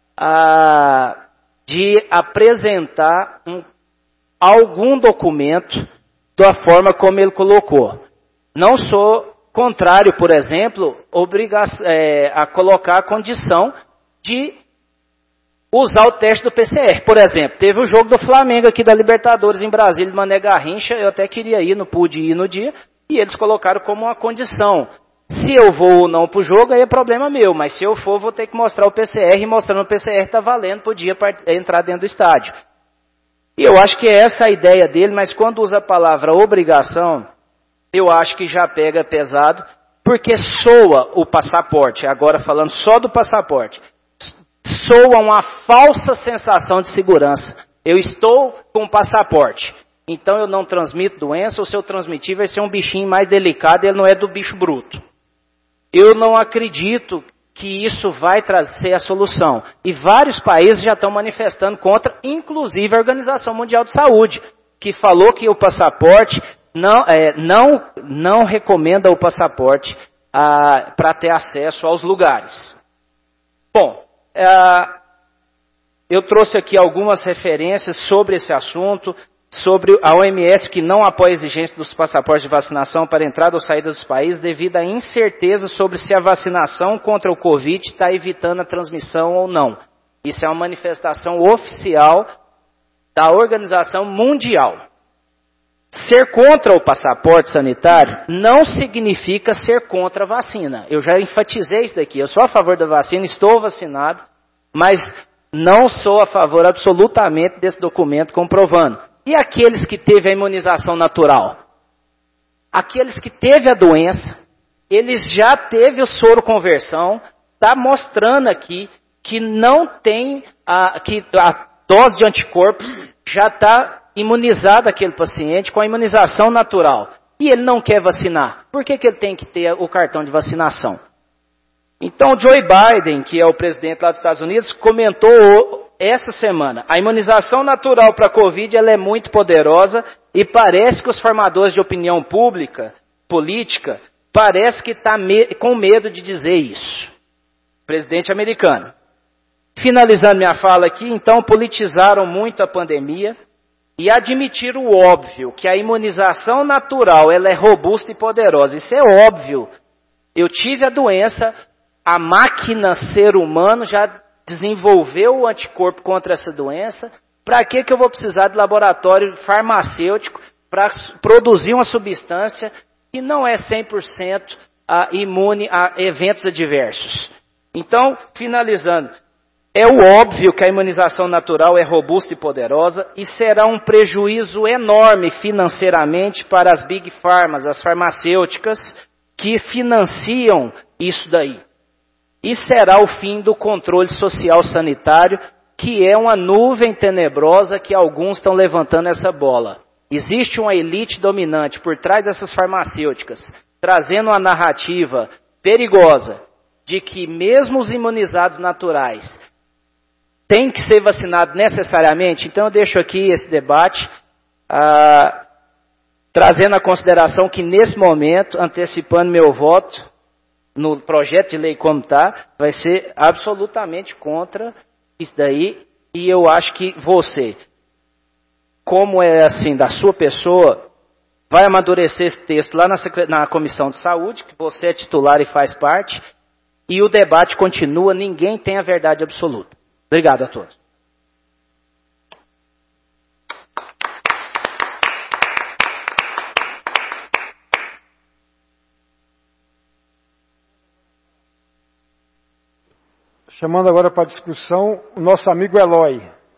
de apresentar algum documento da forma como ele colocou. Não sou contrário, por exemplo, a colocar a condição de usar o teste do PCR. Por exemplo, teve o jogo do Flamengo aqui da Libertadores em Brasília, de Mané Garrincha, eu até queria ir, não pude ir no dia, e eles colocaram como uma condição. Se eu vou ou não para o jogo, aí é problema meu, mas se eu for, vou ter que mostrar o PCR, e mostrando o PCR está valendo para o dia entrar dentro do estádio. E eu acho que é essa a ideia dele, mas quando usa a palavra obrigação, eu acho que já pega pesado, porque soa o passaporte, agora falando só do passaporte, soa uma falsa sensação de segurança. Eu estou com o passaporte, então eu não transmito doença, ou se eu transmitir vai ser um bichinho mais delicado, ele não é do bicho bruto. Eu não acredito que isso vai trazer a solução. E vários países já estão manifestando contra, inclusive a Organização Mundial de Saúde, que falou que o passaporte não recomenda o passaporte para ter acesso aos lugares. Bom, eu trouxe aqui algumas referências sobre esse assunto, sobre a OMS que não apoia a exigência dos passaportes de vacinação para entrada ou saída dos países devido à incerteza sobre se a vacinação contra o Covid está evitando a transmissão ou não. Isso é uma manifestação oficial da Organização Mundial. Ser contra o passaporte sanitário não significa ser contra a vacina. Eu já enfatizei isso daqui. Eu sou a favor da vacina, estou vacinado, mas não sou a favor absolutamente desse documento comprovando. E aqueles que teve a imunização natural? Aqueles que teve a doença, eles já teve o soro conversão, está mostrando aqui que não tem, que a dose de anticorpos já está imunizada aquele paciente com a imunização natural. E ele não quer vacinar. Por que ele tem que ter o cartão de vacinação? Então, Joe Biden, que é o presidente lá dos Estados Unidos, comentou essa semana, a imunização natural para a Covid ela é muito poderosa e parece que os formadores de opinião política, parece que está com medo de dizer isso. Presidente americano. Finalizando minha fala aqui, então, politizaram muito a pandemia e admitiram o óbvio, que a imunização natural ela é robusta e poderosa. Isso é óbvio. Eu tive a doença, a máquina ser humano já desenvolveu o anticorpo contra essa doença, para que eu vou precisar de laboratório farmacêutico para produzir uma substância que não é 100% imune a eventos adversos? Então, finalizando, é o óbvio que a imunização natural é robusta e poderosa e será um prejuízo enorme financeiramente para as Big Pharmas, as farmacêuticas, que financiam isso daí. E será o fim do controle social sanitário, que é uma nuvem tenebrosa que alguns estão levantando essa bola. Existe uma elite dominante por trás dessas farmacêuticas, trazendo uma narrativa perigosa de que mesmo os imunizados naturais têm que ser vacinados necessariamente. Então eu deixo aqui esse debate, trazendo a consideração que nesse momento, antecipando meu voto, no projeto de lei como está, vai ser absolutamente contra isso daí, e eu acho que você, como é assim da sua pessoa, vai amadurecer esse texto lá na Comissão de Saúde, que você é titular e faz parte, e o debate continua, ninguém tem a verdade absoluta. Obrigado a todos. Chamando agora para discussão o nosso amigo Eloy.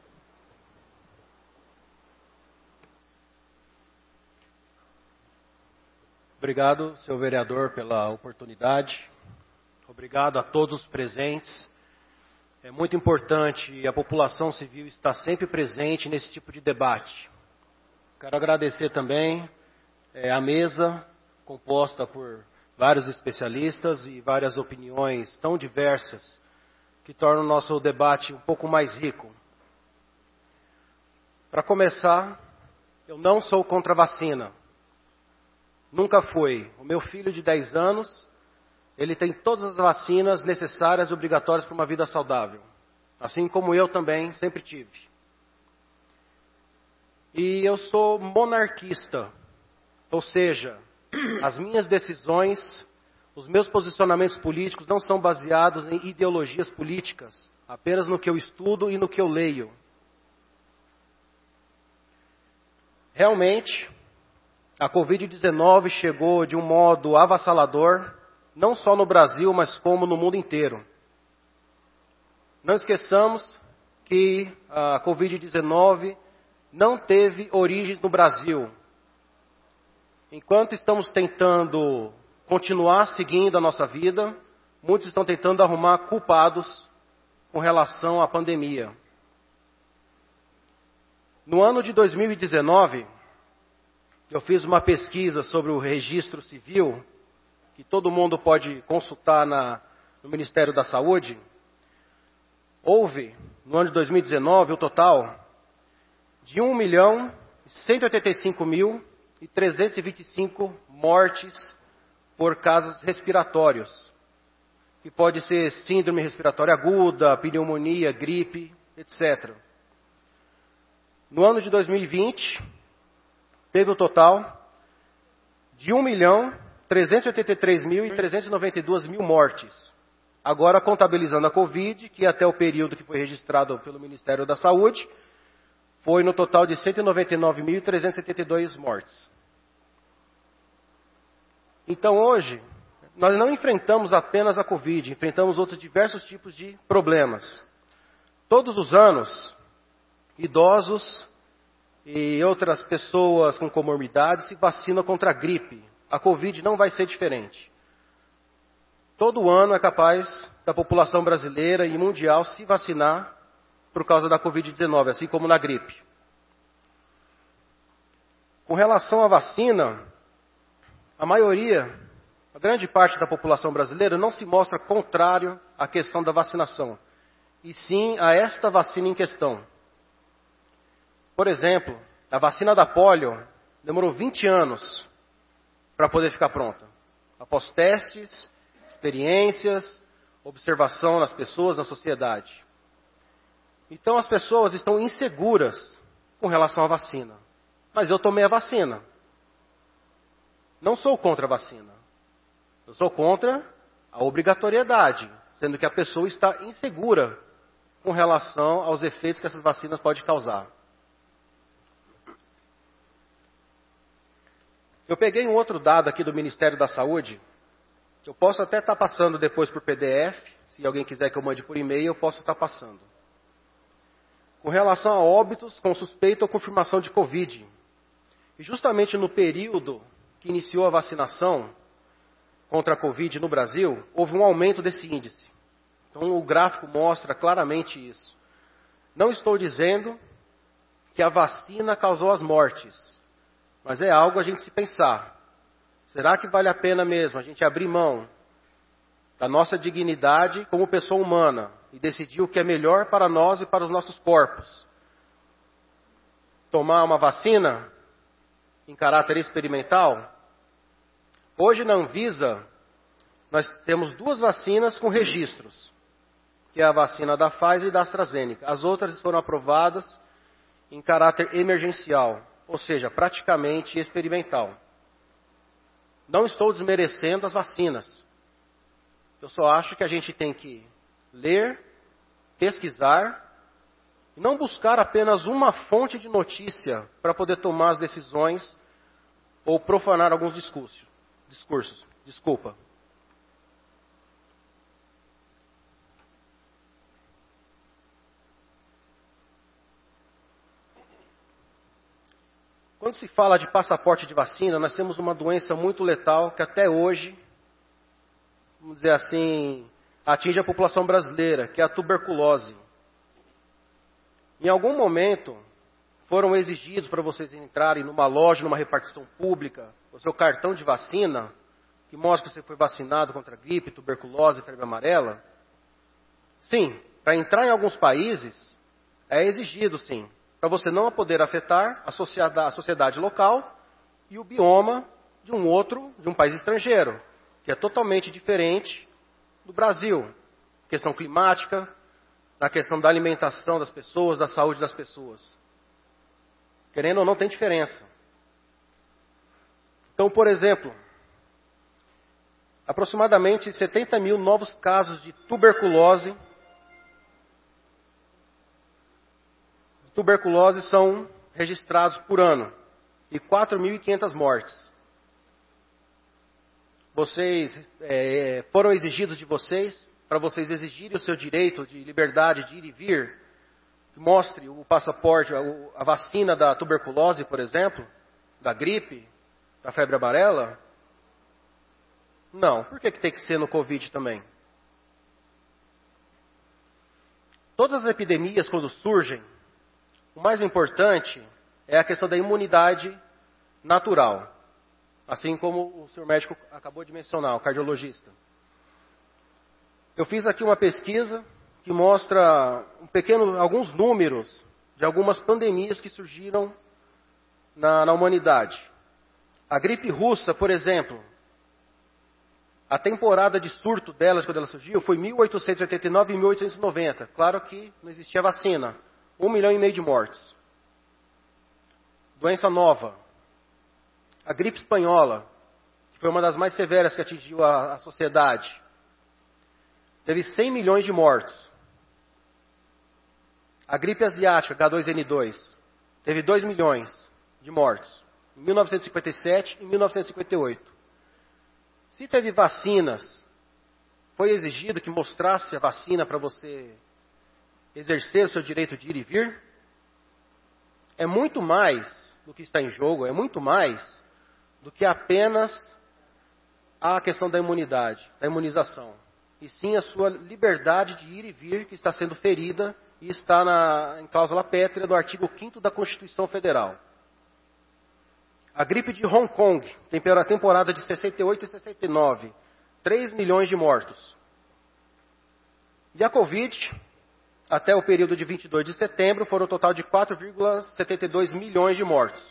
Obrigado, senhor vereador, pela oportunidade. Obrigado a todos os presentes. É muito importante a população civil estar sempre presente nesse tipo de debate. Quero agradecer também a mesa, composta por vários especialistas e várias opiniões tão diversas, que tornam o nosso debate um pouco mais rico. Para começar, eu não sou contra a vacina. Nunca fui. O meu filho de 10 anos, ele tem todas as vacinas necessárias e obrigatórias para uma vida saudável. Assim como eu também sempre tive. E eu sou monarquista. Ou seja, as minhas decisões, os meus posicionamentos políticos não são baseados em ideologias políticas, apenas no que eu estudo e no que eu leio. Realmente, a Covid-19 chegou de um modo avassalador, não só no Brasil, mas como no mundo inteiro. Não esqueçamos que a Covid-19 não teve origens no Brasil. Enquanto estamos tentando continuar seguindo a nossa vida, muitos estão tentando arrumar culpados com relação à pandemia. No ano de 2019, eu fiz uma pesquisa sobre o registro civil, que todo mundo pode consultar no Ministério da Saúde. Houve, no ano de 2019, o total de 1.185.325 mortes por casos respiratórios, que pode ser síndrome respiratória aguda, pneumonia, gripe, etc. No ano de 2020, teve o total de 1.383.392 mortes. Agora, contabilizando a Covid, que até o período que foi registrado pelo Ministério da Saúde, foi no total de 199.372 mortes. Então, hoje, nós não enfrentamos apenas a Covid, enfrentamos outros diversos tipos de problemas. Todos os anos, idosos e outras pessoas com comorbidades se vacinam contra a gripe. A Covid não vai ser diferente. Todo ano é capaz da população brasileira e mundial se vacinar por causa da Covid-19, assim como na gripe. Com relação à vacina, a grande parte da população brasileira não se mostra contrário à questão da vacinação, e sim a esta vacina em questão. Por exemplo, a vacina da polio demorou 20 anos para poder ficar pronta. Após testes, experiências, observação nas pessoas, na sociedade. Então as pessoas estão inseguras com relação à vacina. Mas eu tomei a vacina. Não sou contra a vacina. Eu sou contra a obrigatoriedade, sendo que a pessoa está insegura com relação aos efeitos que essas vacinas podem causar. Eu peguei um outro dado aqui do Ministério da Saúde, que eu posso até estar passando depois por PDF, se alguém quiser que eu mande por e-mail, eu posso estar passando. Com relação a óbitos com suspeita ou confirmação de Covid. E justamente no período que iniciou a vacinação contra a Covid no Brasil, houve um aumento desse índice. Então o gráfico mostra claramente isso. Não estou dizendo que a vacina causou as mortes, mas é algo a gente se pensar. Será que vale a pena mesmo a gente abrir mão da nossa dignidade como pessoa humana e decidir o que é melhor para nós e para os nossos corpos? Tomar uma vacina em caráter experimental? Hoje na Anvisa, nós temos 2 vacinas com registros, que é a vacina da Pfizer e da AstraZeneca. As outras foram aprovadas em caráter emergencial, ou seja, praticamente experimental. Não estou desmerecendo as vacinas. Eu só acho que a gente tem que ler, pesquisar, e não buscar apenas uma fonte de notícia para poder tomar as decisões ou profanar alguns discursos. Desculpa. Quando se fala de passaporte de vacina, nós temos uma doença muito letal que até hoje, vamos dizer assim, atinge a população brasileira, que é a tuberculose. Em algum momento, foram exigidos para vocês entrarem numa loja, numa repartição pública, o seu cartão de vacina, que mostra que você foi vacinado contra gripe, tuberculose e febre amarela? Sim, para entrar em alguns países, é exigido sim, para você não poder afetar a sociedade local e o bioma de um país estrangeiro, que é totalmente diferente do Brasil. Questão climática, na questão da alimentação das pessoas, da saúde das pessoas. Querendo ou não, tem diferença. Então, por exemplo, aproximadamente 70 mil novos casos de tuberculose são registrados por ano e 4.500 mortes. Foram exigidos de vocês, para vocês exigirem o seu direito de liberdade de ir e vir, que mostre o passaporte, a vacina da tuberculose, por exemplo, da gripe, da febre amarela? Não. Por que tem que ser no Covid também? Todas as epidemias, quando surgem, o mais importante é a questão da imunidade natural. Assim como o senhor médico acabou de mencionar, o cardiologista. Eu fiz aqui uma pesquisa que mostra alguns números de algumas pandemias que surgiram na humanidade. A gripe russa, por exemplo, a temporada de surto dela, quando ela surgiu, foi 1889 e 1890. Claro que não existia vacina. 1,5 milhão de mortes. Doença nova. A gripe espanhola, que foi uma das mais severas que atingiu a sociedade. Teve 100 milhões de mortos. A gripe asiática, H2N2, teve 2 milhões de mortos. Em 1957 e 1958. Se teve vacinas, foi exigido que mostrasse a vacina para você exercer o seu direito de ir e vir? É muito mais do que está em jogo, é muito mais do que apenas a questão da imunidade, da imunização. E sim a sua liberdade de ir e vir, que está sendo ferida e está em cláusula pétrea do artigo 5º da Constituição Federal. A gripe de Hong Kong, temporada de 68 e 69, 3 milhões de mortos. E a Covid, até o período de 22 de setembro, foram um total de 4,72 milhões de mortos.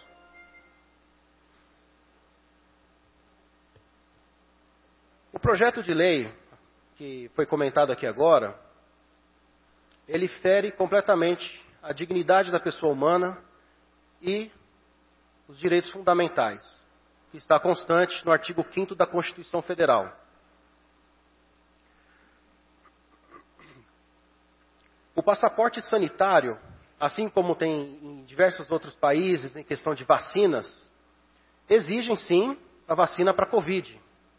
O projeto de lei, que foi comentado aqui agora, ele fere completamente a dignidade da pessoa humana e os direitos fundamentais, que está constante no artigo 5º da Constituição Federal. O passaporte sanitário, assim como tem em diversos outros países em questão de vacinas, exigem sim a vacina para a Covid.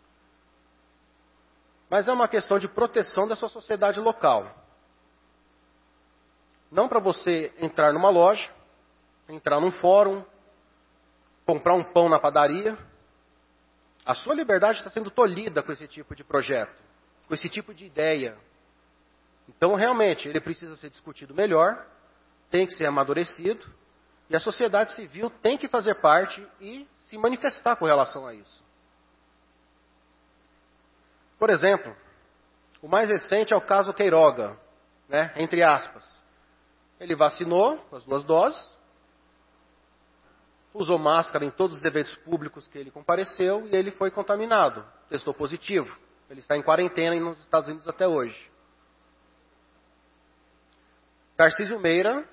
Mas é uma questão de proteção da sua sociedade local. Não para você entrar numa loja, entrar num fórum, comprar um pão na padaria. A sua liberdade está sendo tolhida com esse tipo de projeto, com esse tipo de ideia. Então, realmente, ele precisa ser discutido melhor, tem que ser amadurecido, e a sociedade civil tem que fazer parte e se manifestar com relação a isso. Por exemplo, o mais recente é o caso Queiroga, né, entre aspas. Ele vacinou com as 2 doses, usou máscara em todos os eventos públicos que ele compareceu e ele foi contaminado, testou positivo. Ele está em quarentena nos Estados Unidos até hoje. Tarcísio Meira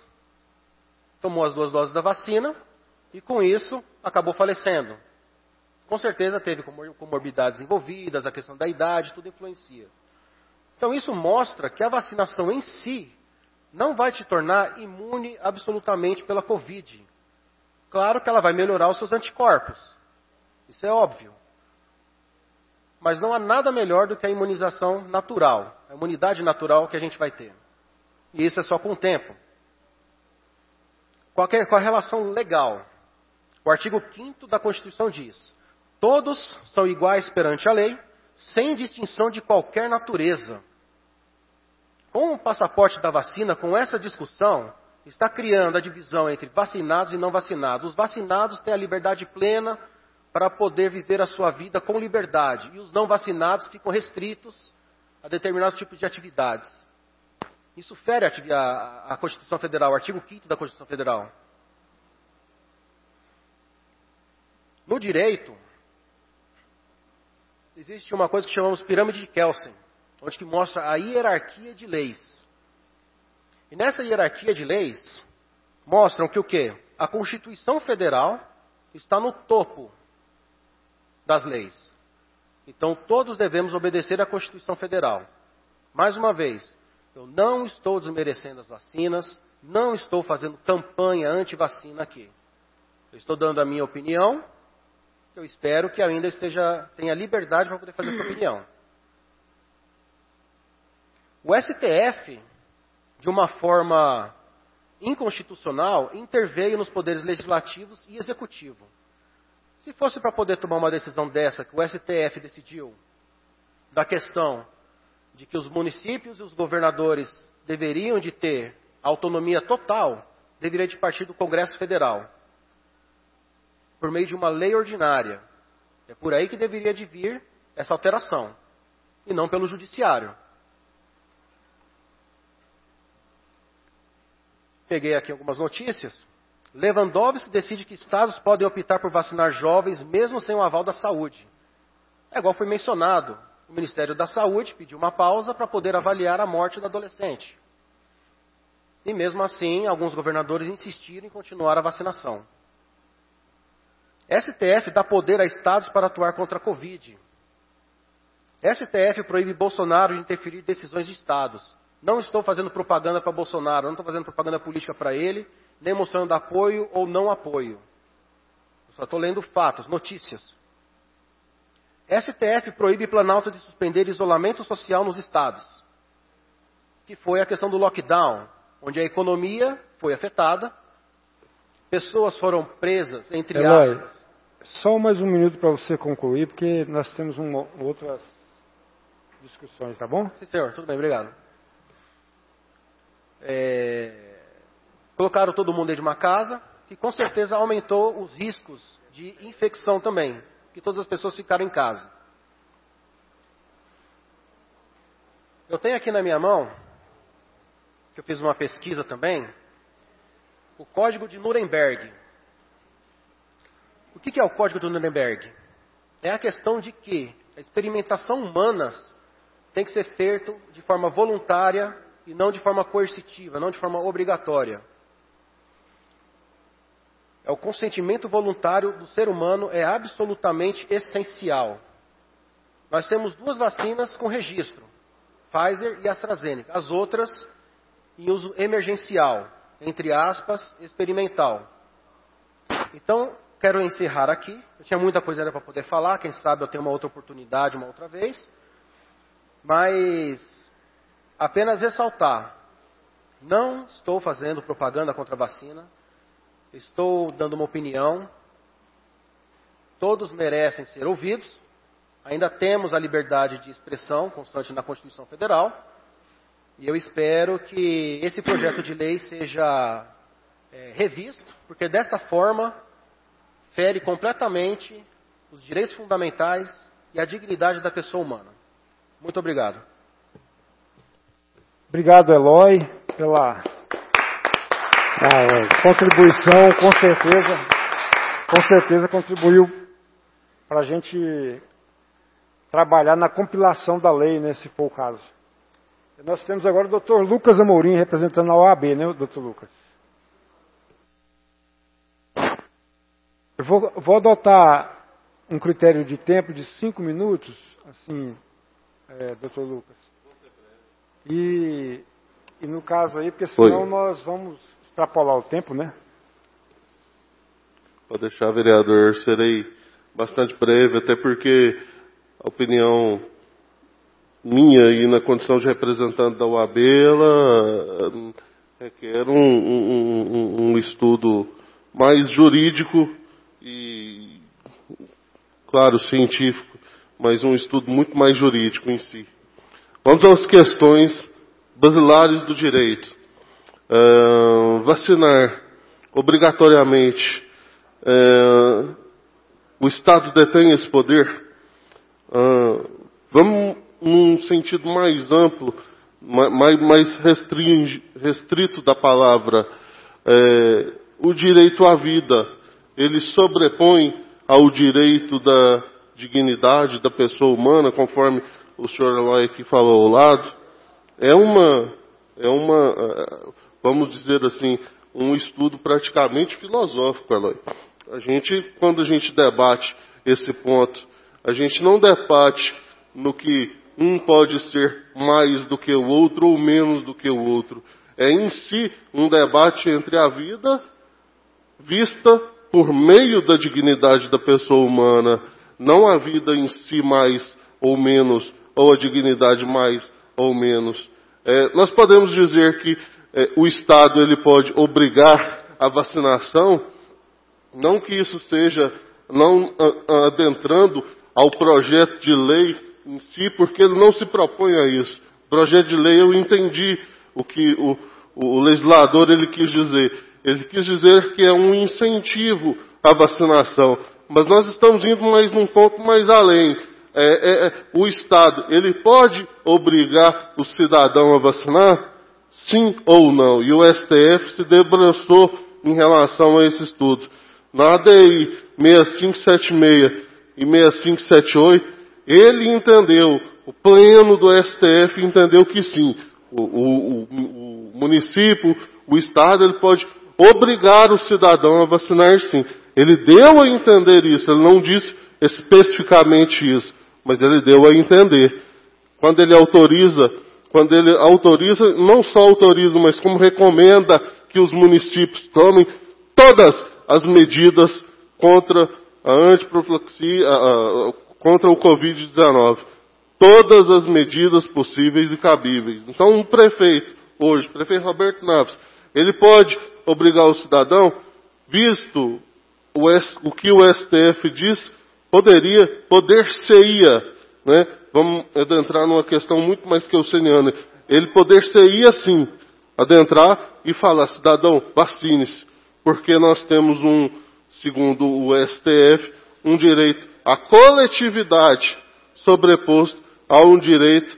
tomou as 2 doses da vacina e com isso acabou falecendo. com certeza teve comorbidades envolvidas, a questão da idade, tudo influencia. Então isso mostra que a vacinação em si não vai te tornar imune absolutamente pela Covid. Claro que ela vai melhorar os seus anticorpos. Isso é óbvio. Mas não há nada melhor do que a imunização natural, a imunidade natural que a gente vai ter. E isso é só com o tempo. Qual a relação legal? O artigo 5º da Constituição diz: todos são iguais perante a lei, sem distinção de qualquer natureza. Com o passaporte da vacina, com essa discussão, está criando a divisão entre vacinados e não vacinados. Os vacinados têm a liberdade plena para poder viver a sua vida com liberdade. E os não vacinados ficam restritos a determinados tipos de atividades. Isso fere a Constituição Federal, o artigo 5º da Constituição Federal. No direito, existe uma coisa que chamamos pirâmide de Kelsen, onde que mostra a hierarquia de leis. E nessa hierarquia de leis, mostram que o quê? A Constituição Federal está no topo das leis. Então todos devemos obedecer à Constituição Federal. Mais uma vez, eu não estou desmerecendo as vacinas, não estou fazendo campanha anti-vacina aqui. Eu estou dando a minha opinião, eu espero que ainda tenha liberdade para poder fazer essa opinião. O STF, de uma forma inconstitucional, interveio nos poderes legislativos e executivo. Se fosse para poder tomar uma decisão dessa, que o STF decidiu, da questão de que os municípios e os governadores deveriam de ter autonomia total, deveria de partir do Congresso Federal, por meio de uma lei ordinária. É por aí que deveria de vir essa alteração, e não pelo judiciário. Peguei aqui algumas notícias. Lewandowski decide que estados podem optar por vacinar jovens mesmo sem o aval da saúde. É igual foi mencionado. O Ministério da Saúde pediu uma pausa para poder avaliar a morte do adolescente. E mesmo assim, alguns governadores insistiram em continuar a vacinação. STF dá poder a estados para atuar contra a Covid. STF proíbe Bolsonaro de interferir em decisões de estados. Não estou fazendo propaganda para Bolsonaro, não estou fazendo propaganda política para ele, nem mostrando apoio ou não apoio. Eu só estou lendo fatos, notícias. STF proíbe Planalto de suspender isolamento social nos estados, que foi a questão do lockdown, onde a economia foi afetada, pessoas foram presas, entre Eloy, aspas. Só mais um minuto para você concluir, porque nós temos outras discussões, tá bom? Sim, senhor, tudo bem, obrigado. Colocaram todo mundo dentro de uma casa, que com certeza aumentou os riscos de infecção também, que todas as pessoas ficaram em casa. Eu tenho aqui na minha mão, que eu fiz uma pesquisa também, o Código de Nuremberg. O que é o Código de Nuremberg? É a questão de que a experimentação humana tem que ser feita de forma voluntária e não de forma coercitiva, não de forma obrigatória. O consentimento voluntário do ser humano é absolutamente essencial. Nós temos 2 vacinas com registro, Pfizer e AstraZeneca. As outras em uso emergencial, entre aspas, experimental. Então, quero encerrar aqui. Eu tinha muita coisa para poder falar, quem sabe eu tenho uma outra oportunidade uma outra vez. Mas apenas ressaltar, não estou fazendo propaganda contra a vacina, estou dando uma opinião, todos merecem ser ouvidos, ainda temos a liberdade de expressão constante na Constituição Federal, e eu espero que esse projeto de lei seja revisto, porque dessa forma fere completamente os direitos fundamentais e a dignidade da pessoa humana. Muito obrigado. Obrigado, Eloy, pela contribuição, com certeza contribuiu para a gente trabalhar na compilação da lei, né, se for o caso. Nós temos agora o Dr. Lucas Amorim representando a OAB, né, Dr. Lucas? Eu vou adotar um critério de tempo de 5 minutos, assim, doutor Lucas. E no caso aí, porque senão nós vamos extrapolar o tempo, né? Pode deixar, vereador, serei bastante breve, até porque a opinião minha e na condição de representante da UAB, ela requer um estudo mais jurídico e, claro, científico, mas um estudo muito mais jurídico em si. Vamos às questões basilares do direito. Vacinar obrigatoriamente. O Estado detém esse poder? Vamos num sentido mais amplo, mais restrito da palavra. O direito à vida, ele sobrepõe ao direito da dignidade da pessoa humana, conforme o senhor Eloy aqui falou ao lado. Vamos dizer assim, um estudo praticamente filosófico, Eloy. Quando a gente debate esse ponto, a gente não debate no que um pode ser mais do que o outro ou menos do que o outro. É em si um debate entre a vida vista por meio da dignidade da pessoa humana, não a vida em si mais ou menos, ou a dignidade mais ou menos. Nós podemos dizer que o Estado ele pode obrigar a vacinação, não que isso seja não adentrando ao projeto de lei em si, porque ele não se propõe a isso. O projeto de lei, eu entendi o que o legislador ele quis dizer. Ele quis dizer que é um incentivo à vacinação. Mas nós estamos indo num ponto mais além. O Estado, ele pode obrigar o cidadão a vacinar? Sim ou não? E o STF se debruçou em relação a esse estudo. Na ADI 6576 e 6578, ele entendeu, o pleno do STF entendeu que sim, o município, o Estado, ele pode obrigar o cidadão a vacinar sim. Ele deu a entender isso, ele não disse especificamente isso, mas ele deu a entender. Quando ele autoriza, não só autoriza, mas como recomenda que os municípios tomem todas as medidas contra a antiprofilaxia, contra o Covid-19. Todas as medidas possíveis e cabíveis. Então, um prefeito, hoje, o prefeito Roberto Naves, ele pode obrigar o cidadão, visto o que o STF diz, poder-se-ia, né? Vamos adentrar numa questão muito mais kelseniana. Ele poder-se-ia, sim, adentrar e falar, cidadão, vacine-se, porque nós temos segundo o STF, um direito à coletividade sobreposto a um direito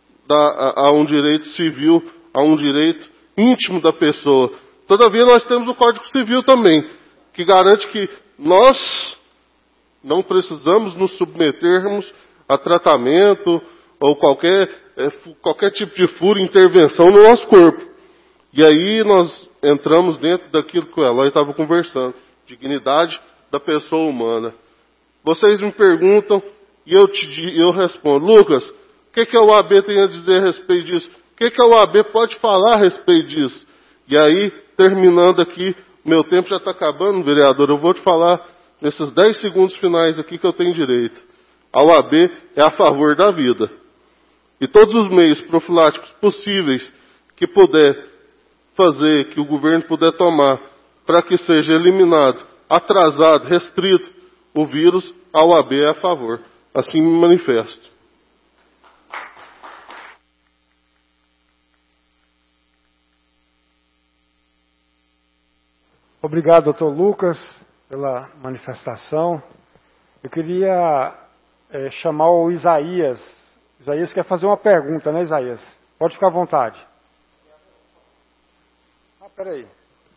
civil, a um direito íntimo da pessoa. Todavia, nós temos o Código Civil também, que garante que nós não precisamos nos submetermos a tratamento ou qualquer tipo de furo, intervenção no nosso corpo. E aí nós entramos dentro daquilo que o Eloy estava conversando, dignidade da pessoa humana. Vocês me perguntam e eu respondo, Lucas, o que a OAB tem a dizer a respeito disso? O que a OAB pode falar a respeito disso? E aí, terminando aqui, meu tempo já está acabando, vereador, eu vou te falar nesses 10 segundos finais aqui que eu tenho direito. A OAB é a favor da vida. E todos os meios profiláticos possíveis que puder fazer, que o governo puder tomar, para que seja eliminado, atrasado, restrito o vírus, a OAB é a favor. Assim me manifesto. Obrigado, doutor Lucas, pela manifestação. Eu queria chamar o Isaías. Isaías quer fazer uma pergunta, né, Isaías? Pode ficar à vontade. Peraí.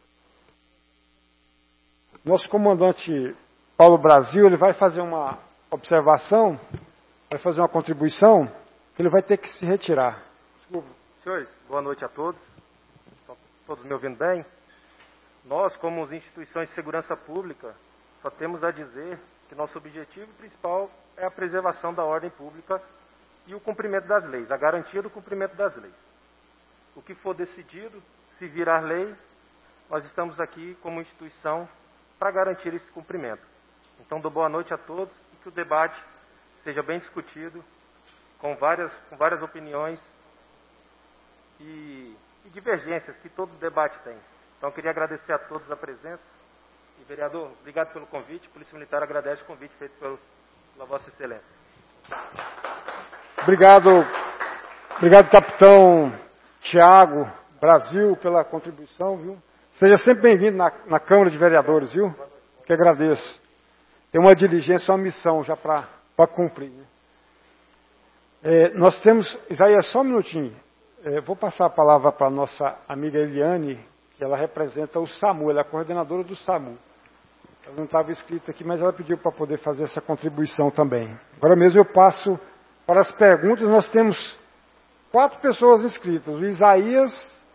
Nosso comandante Paulo Brasil, ele vai fazer uma observação, vai fazer uma contribuição, que ele vai ter que se retirar. Desculpa. Senhores, boa noite a todos. Estão todos me ouvindo bem? Nós, como instituições de segurança pública, só temos a dizer que nosso objetivo principal é a preservação da ordem pública e o cumprimento das leis, a garantia do cumprimento das leis. O que for decidido, se virar lei, nós estamos aqui como instituição para garantir esse cumprimento. Então, dou boa noite a todos e que o debate seja bem discutido, com várias opiniões e divergências que todo debate tem. Então, queria agradecer a todos a presença. E, vereador, obrigado pelo convite. Polícia Militar agradece o convite feito pela Vossa Excelência. Obrigado, capitão Tiago Brasil, pela contribuição, viu? Seja sempre bem-vindo na Câmara de Vereadores, viu? Que agradeço. Tem uma diligência, uma missão já para cumprir. Né? Nós temos... Isaías, só um minutinho. Vou passar a palavra para a nossa amiga Eliane, que ela representa o SAMU, ela é a coordenadora do SAMU. Ela não estava escrita aqui, mas ela pediu para poder fazer essa contribuição também. Agora mesmo eu passo para as perguntas. Nós temos 4 pessoas inscritas, o Isaías,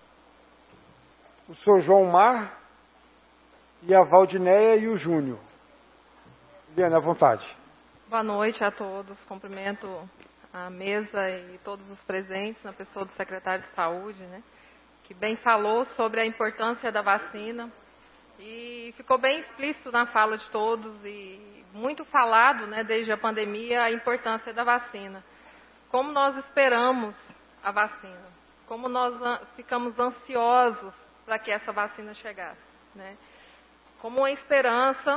o senhor João Mar, e a Valdinéia e o Júnior. Eliane, à vontade. Boa noite a todos, cumprimento a mesa e todos os presentes, na pessoa do secretário de Saúde, né, que bem falou sobre a importância da vacina e ficou bem explícito na fala de todos e muito falado, né, desde a pandemia, a importância da vacina. Como nós esperamos a vacina, como nós ficamos ansiosos para que essa vacina chegasse, né? Como uma esperança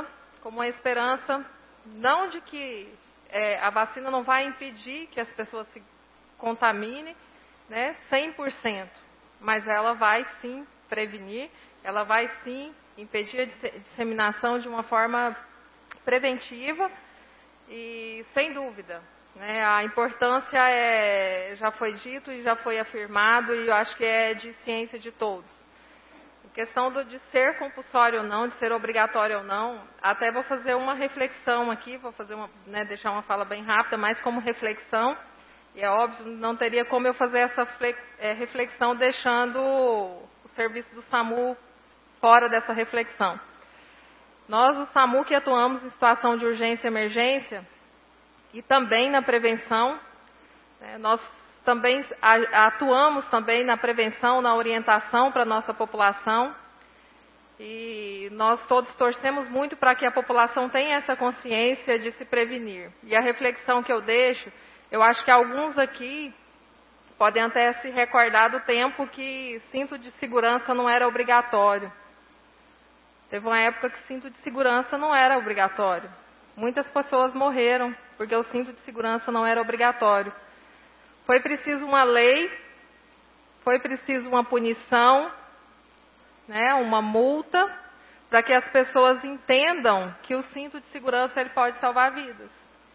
não de que a vacina não vai impedir que as pessoas se contaminem, né, 100%, mas ela vai sim prevenir, ela vai sim impedir a disseminação de uma forma preventiva e sem dúvida, né, a importância já foi dito e já foi afirmado e eu acho que é de ciência de todos. A questão de ser compulsório ou não, de ser obrigatório ou não, até vou fazer uma reflexão aqui, vou fazer deixar uma fala bem rápida, mas como reflexão, e é óbvio, não teria como eu fazer essa reflexão deixando o serviço do SAMU fora dessa reflexão. Nós, o SAMU, que atuamos em situação de urgência e emergência, e também na prevenção, né, nós também atuamos também na prevenção, na orientação para a nossa população. E nós todos torcemos muito para que a população tenha essa consciência de se prevenir. E a reflexão que eu deixo, eu acho que alguns aqui podem até se recordar do tempo que cinto de segurança não era obrigatório. Teve uma época que cinto de segurança não era obrigatório. Muitas pessoas morreram porque o cinto de segurança não era obrigatório. Foi preciso uma lei, foi preciso uma punição, né, uma multa, para que as pessoas entendam que o cinto de segurança ele pode salvar vidas.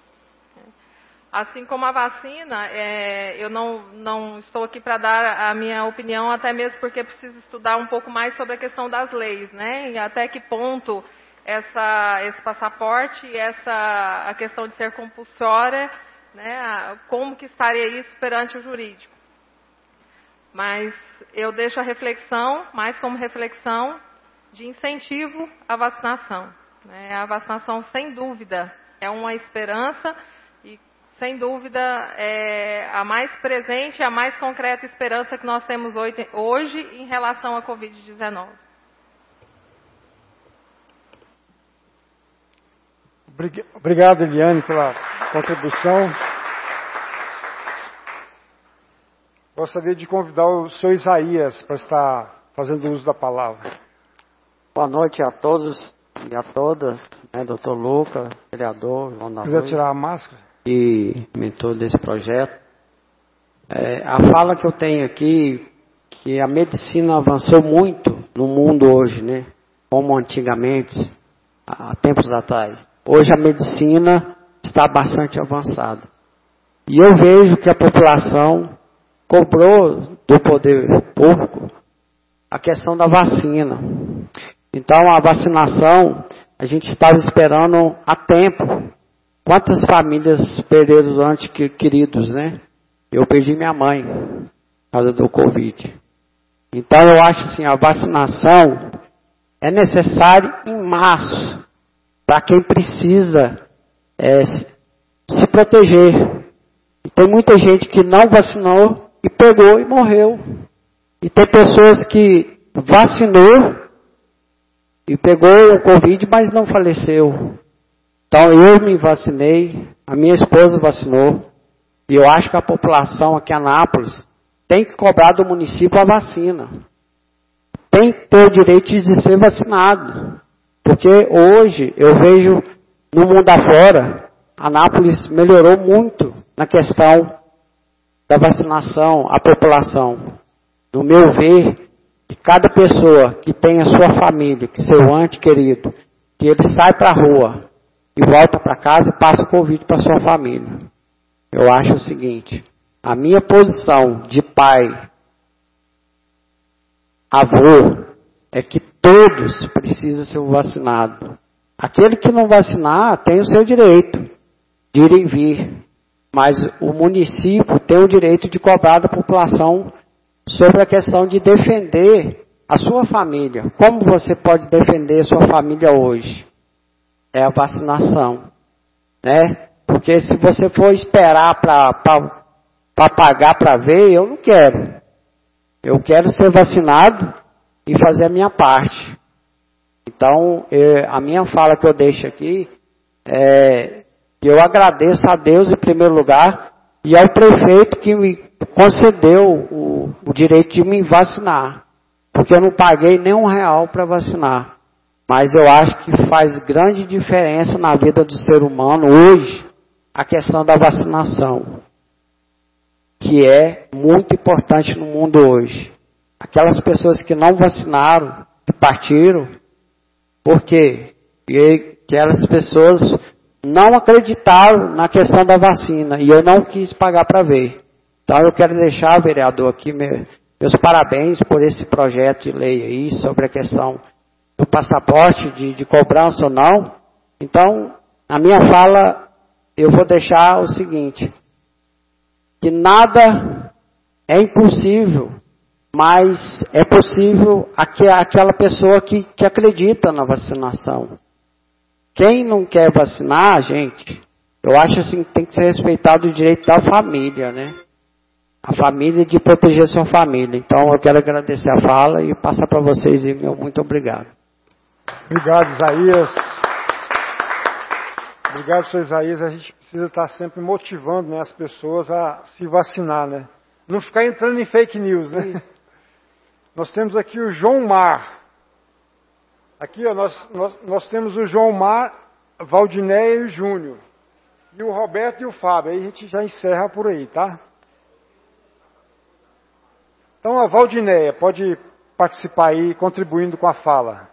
Assim como a vacina, eu não estou aqui para dar a minha opinião, até mesmo porque preciso estudar um pouco mais sobre a questão das leis, né, e até que ponto esse passaporte e a questão de ser compulsória, né, como que estaria isso perante o jurídico. Mas eu deixo a reflexão, mais como reflexão, de incentivo à vacinação. Né? A vacinação, sem dúvida, é uma esperança e, sem dúvida, é a mais presente, a mais concreta esperança que nós temos hoje em relação à Covid-19. Obrigado, Eliane, pela contribuição. Gostaria de convidar o senhor Isaías para estar fazendo uso da palavra. Boa noite a todos e a todas, né, doutor Lucas, vereador, João da Luz. Quiser tirar a máscara? E mentor desse projeto. A fala que eu tenho aqui, que a medicina avançou muito no mundo hoje, né? Como antigamente, há tempos atrás. Hoje a medicina está bastante avançada. E eu vejo que a população cobrou do poder público a questão da vacina. Então a vacinação, a gente estava esperando há tempo. Quantas famílias perderam os entes queridos, né? Eu perdi minha mãe por causa do Covid. Então eu acho assim, a vacinação é necessária em março, para quem precisa se proteger. E tem muita gente que não vacinou e pegou e morreu. E tem pessoas que vacinou e pegou o Covid, mas não faleceu. Então eu me vacinei, a minha esposa vacinou. E eu acho que a população aqui em Anápolis tem que cobrar do município a vacina. Tem que ter o direito de ser vacinado. Porque hoje eu vejo no mundo afora, Anápolis melhorou muito na questão da vacinação, a população. No meu ver, que cada pessoa que tem a sua família, que seu ente querido, que ele sai para a rua e volta para casa e passa o Covid para sua família. Eu acho o seguinte, a minha posição de pai, avô, é que todos precisam ser vacinados. Aquele que não vacinar tem o seu direito de ir e vir. Mas o município tem o direito de cobrar da população sobre a questão de defender a sua família. Como você pode defender a sua família hoje? É a vacinação, né? Porque se você for esperar para pagar para ver, eu não quero. Eu quero ser vacinado e fazer a minha parte. Então, a minha fala que eu deixo aqui é que eu agradeço a Deus em primeiro lugar e ao prefeito que me concedeu o direito de me vacinar. Porque eu não paguei nem R$1 para vacinar. Mas eu acho que faz grande diferença na vida do ser humano hoje a questão da vacinação, que é muito importante no mundo hoje. Aquelas pessoas que não vacinaram, que partiram, por quê? Porque aquelas pessoas não acreditaram na questão da vacina e eu não quis pagar para ver. Então eu quero deixar, vereador, aqui meus parabéns por esse projeto de lei aí sobre a questão do passaporte de cobrança ou não. Então, a minha fala, eu vou deixar o seguinte, que nada é impossível, mas é possível aquela pessoa que acredita na vacinação. Quem não quer vacinar, gente, eu acho assim que tem que ser respeitado o direito da família, né? A família de proteger sua família. Então eu quero agradecer a fala e passar para vocês e meu muito obrigado. Obrigado, Isaías. Obrigado, senhor Isaías. A gente precisa estar sempre motivando, né, as pessoas a se vacinar, né? Não ficar entrando em fake news, né? Nós temos aqui o João Mar. Aqui, ó, nós temos o João Mar, Valdinéia e o Júnior. E o Roberto e o Fábio. Aí a gente já encerra por aí, tá? Então a Valdinéia pode participar aí, contribuindo com a fala.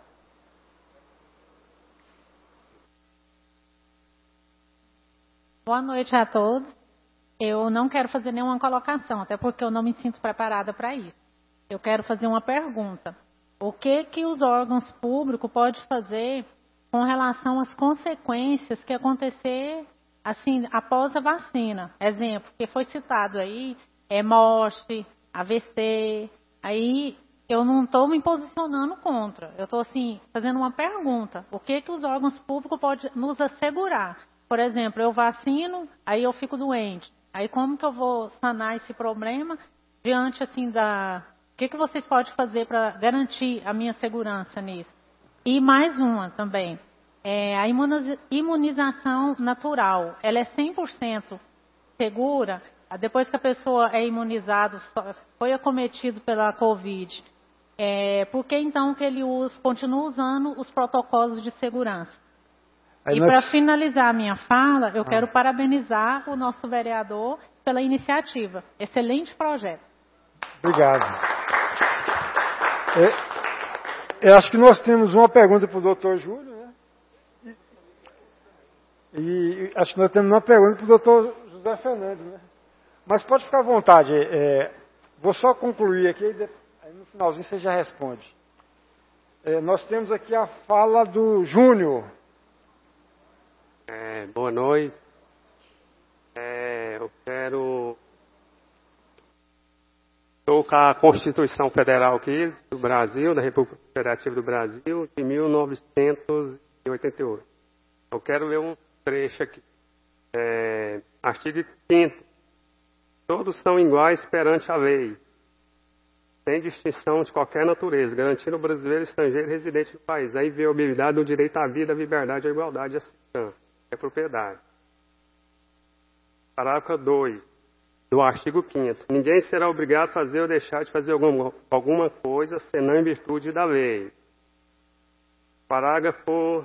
Boa noite a todos. Eu não quero fazer nenhuma colocação, até porque eu não me sinto preparada para isso. Eu quero fazer uma pergunta. O que os órgãos públicos podem fazer com relação às consequências que acontecer assim após a vacina? Exemplo, que foi citado aí, morte, AVC. Aí eu não estou me posicionando contra. Eu estou assim fazendo uma pergunta. O que os órgãos públicos podem nos assegurar? Por exemplo, eu vacino, aí eu fico doente. Aí como que eu vou sanar esse problema diante assim da... O que vocês podem fazer para garantir a minha segurança nisso? E mais uma também. A imunização natural, ela é 100% segura? Depois que a pessoa é imunizada, foi acometido pela Covid, por que então que ele continua usando os protocolos de segurança? E para finalizar a minha fala, eu quero parabenizar o nosso vereador pela iniciativa. Excelente projeto. Obrigado. Eu acho que nós temos uma pergunta para o doutor Júlio, né? E acho que nós temos uma pergunta para o doutor José Fernandes, né? Mas pode ficar à vontade. Vou só concluir aqui, aí no finalzinho você já responde. Nós temos aqui a fala do Júnior. Boa noite. Eu quero... Estou com a Constituição Federal aqui do Brasil, da República Federativa do Brasil, de 1988. Eu quero ler um trecho aqui. Artigo 5º. Todos são iguais perante a lei, sem distinção de qualquer natureza, garantindo ao brasileiro, estrangeiro, residente do país a inviolabilidade do direito à vida, à liberdade, à igualdade e à cidadania, é propriedade. Parágrafo 2 do artigo 5º. Ninguém será obrigado a fazer ou deixar de fazer alguma coisa, senão em virtude da lei. Parágrafo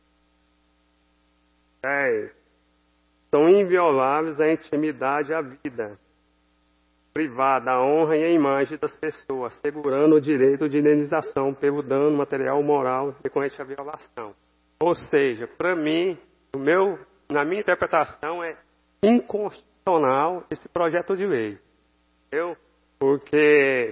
10. São invioláveis a intimidade e a vida privada, a honra e a imagem das pessoas, assegurando o direito de indenização pelo dano material ou moral decorrente à violação. Ou seja, para mim, na minha interpretação, é inconstitucional esse projeto de lei. Entendeu? Porque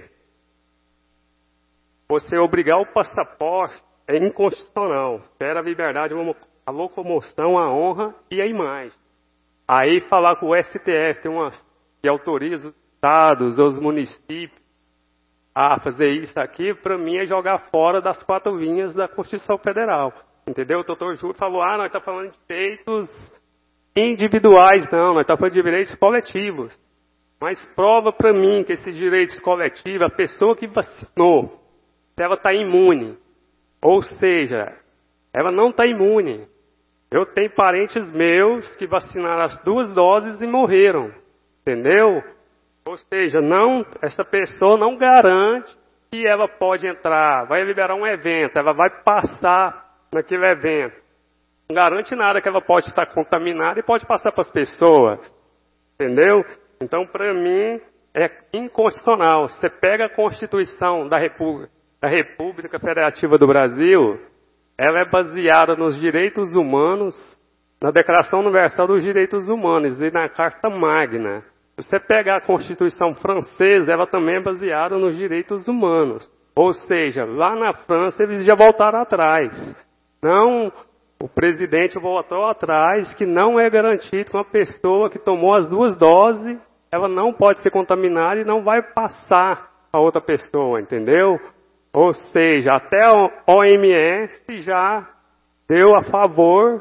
você obrigar o passaporte é inconstitucional. Fere a liberdade, a locomoção, a honra e a imagem. Aí falar com o STF que autoriza os estados, os municípios a fazer isso aqui, para mim é jogar fora das 4 linhas da Constituição Federal. Entendeu? O doutor Júlio falou, nós estamos falando de direitos individuais. Não, nós estamos falando de direitos coletivos. Mas prova para mim que esses direitos coletivos, a pessoa que vacinou, ela está imune. Ou seja, ela não está imune. Eu tenho parentes meus que vacinaram as 2 doses e morreram. Entendeu? Ou seja, essa pessoa não garante que ela pode entrar, vai liberar um evento, ela vai passar naquele evento. Não garante nada que ela pode estar contaminada e pode passar para as pessoas. Entendeu? Então, para mim, é inconstitucional. Você pega a Constituição da República Federativa do Brasil, ela é baseada nos direitos humanos, na Declaração Universal dos Direitos Humanos e na Carta Magna. Se você pegar a Constituição francesa, ela também é baseada nos direitos humanos. Ou seja, lá na França eles já voltaram atrás. Não, o presidente voltou atrás, que não é garantido que uma pessoa que tomou as 2 doses, ela não pode ser contaminada e não vai passar a outra pessoa, entendeu? Ou seja, até a OMS já deu a favor,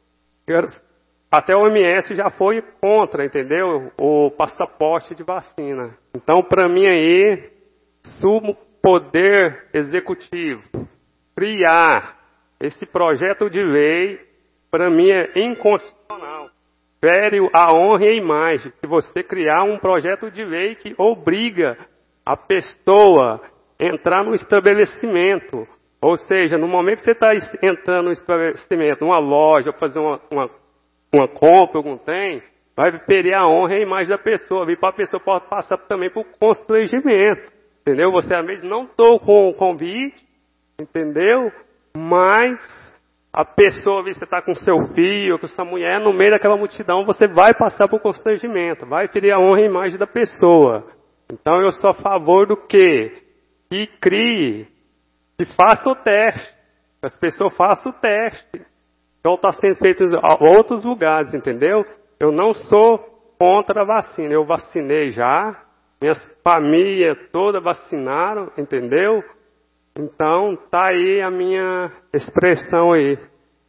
até a OMS já foi contra, entendeu? O passaporte de vacina. Então, para mim aí, sumo poder executivo, criar esse projeto de lei, para mim é inconstitucional. Fere a honra e a imagem, se você criar um projeto de lei que obriga a pessoa entrar no estabelecimento. Ou seja, no momento que você está entrando no estabelecimento, numa loja, fazer uma compra, algum trem, vai ferir a honra e a imagem da pessoa. A pessoa pode passar também por constrangimento. Entendeu? Você mesmo não estou com o convite, entendeu? Mas a pessoa, você está com seu filho, com sua mulher, no meio daquela multidão, você vai passar por constrangimento, vai ferir a honra e a imagem da pessoa. Então eu sou a favor do quê? Que crie, que faça o teste, que as pessoas façam o teste. Então está sendo feito em outros lugares, entendeu? Eu não sou contra a vacina, eu vacinei já, minha família toda vacinaram, entendeu? Então tá aí a minha expressão aí.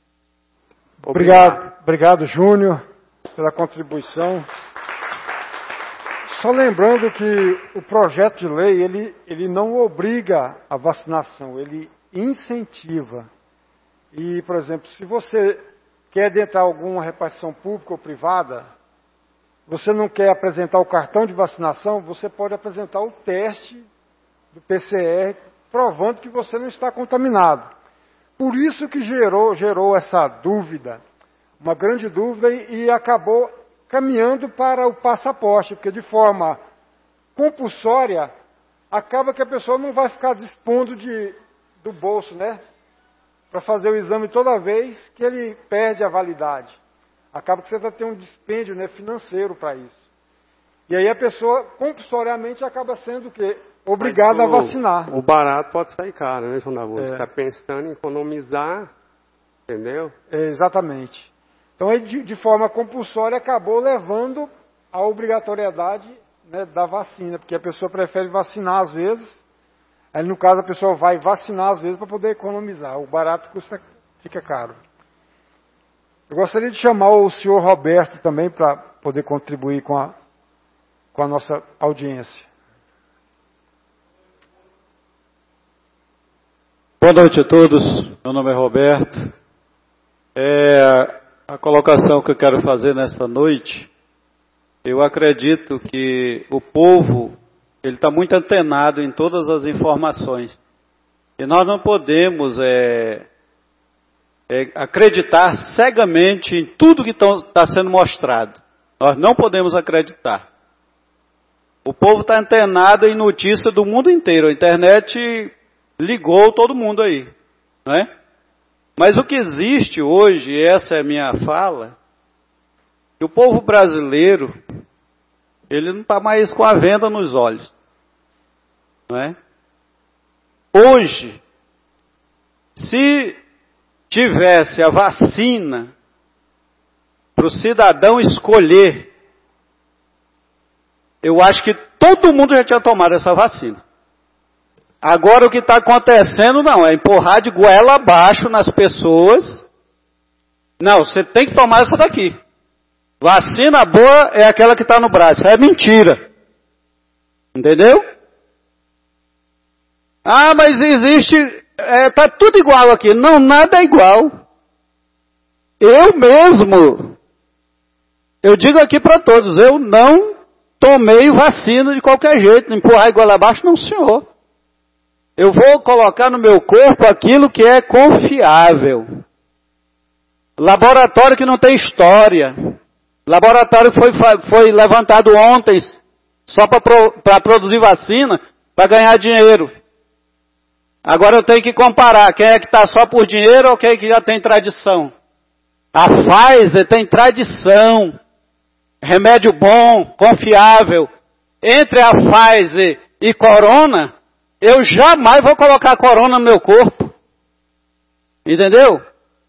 Obrigado, Júnior, pela contribuição. Só lembrando que o projeto de lei, ele não obriga a vacinação, ele incentiva. E, por exemplo, se você quer adentrar alguma repartição pública ou privada, você não quer apresentar o cartão de vacinação, você pode apresentar o teste do PCR, provando que você não está contaminado. Por isso que gerou essa dúvida, uma grande dúvida, e acabou caminhando para o passaporte, porque de forma compulsória, acaba que a pessoa não vai ficar dispondo do bolso, né? Para fazer o exame toda vez que ele perde a validade. Acaba que você vai ter um dispêndio, né, financeiro para isso. E aí a pessoa, compulsoriamente, acaba sendo o quê? Obrigada a vacinar. O barato pode sair caro, né, João da Luz? Você está pensando em economizar, entendeu? Exatamente. Então, aí, de forma compulsória, acabou levando à obrigatoriedade, né, da vacina, porque a pessoa prefere vacinar às vezes, aí no caso a pessoa vai vacinar às vezes para poder economizar. O barato fica caro. Eu gostaria de chamar o senhor Roberto também para poder contribuir com a nossa audiência. Boa noite a todos, meu nome é Roberto. A colocação que eu quero fazer nessa noite, eu acredito que o povo, ele está muito antenado em todas as informações. E nós não podemos acreditar cegamente em tudo que está sendo mostrado. Nós não podemos acreditar. O povo está antenado em notícia do mundo inteiro. A internet ligou todo mundo aí, não é? Mas o que existe hoje, e essa é a minha fala, que o povo brasileiro, ele não está mais com a venda nos olhos, não é? Hoje, se tivesse a vacina para o cidadão escolher, eu acho que todo mundo já tinha tomado essa vacina. Agora o que está acontecendo não, é empurrar de goela abaixo nas pessoas. Não, você tem que tomar essa daqui. Vacina boa é aquela que está no braço. Isso é mentira. Entendeu? Ah, mas existe, está tudo igual aqui. Não, nada é igual. Eu mesmo, eu digo aqui para todos, eu não tomei vacina de qualquer jeito. Empurrar de goela abaixo, não, senhor. Eu vou colocar no meu corpo aquilo que é confiável. Laboratório que não tem história. Laboratório que foi levantado ontem só para produzir vacina, para ganhar dinheiro. Agora eu tenho que comparar quem é que está só por dinheiro ou quem é que já tem tradição. A Pfizer tem tradição. Remédio bom, confiável. Entre a Pfizer e Corona, eu jamais vou colocar corona no meu corpo. Entendeu?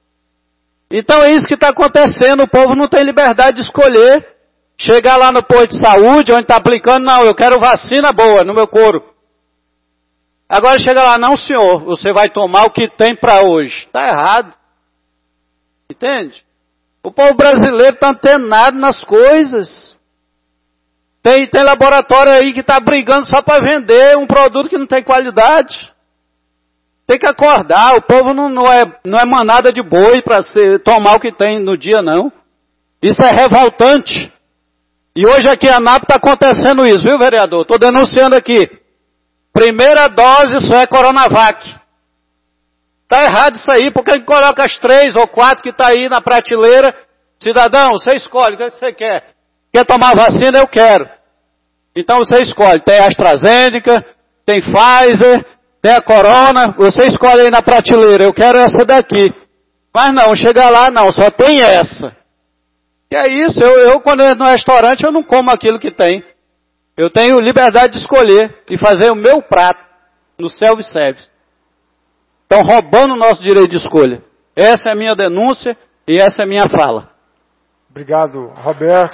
Então é isso que está acontecendo. O povo não tem liberdade de escolher. Chegar lá no posto de saúde, onde está aplicando, não, eu quero vacina boa no meu corpo. Agora chega lá, não senhor, você vai tomar o que tem para hoje. Está errado. Entende? O povo brasileiro está antenado nas coisas. Tem laboratório aí que está brigando só para vender um produto que não tem qualidade. Tem que acordar, o povo não é manada de boi para tomar o que tem no dia, não. Isso é revoltante. E hoje aqui em Anápolis está acontecendo isso, viu, vereador? Estou denunciando aqui. Primeira dose só é Coronavac. Está errado isso aí, porque a gente coloca as 3 ou 4 que está aí na prateleira. Cidadão, você escolhe o que você quer. Quer tomar vacina? Eu quero. Então você escolhe. Tem AstraZeneca, tem Pfizer, tem a Corona. Você escolhe aí na prateleira. Eu quero essa daqui. Mas não, chega lá não, só tem essa. E é isso, eu quando eu entro no restaurante eu não como aquilo que tem. Eu tenho liberdade de escolher e fazer o meu prato no self-service. Estão roubando o nosso direito de escolha. Essa é a minha denúncia e essa é a minha fala. Obrigado, Roberto,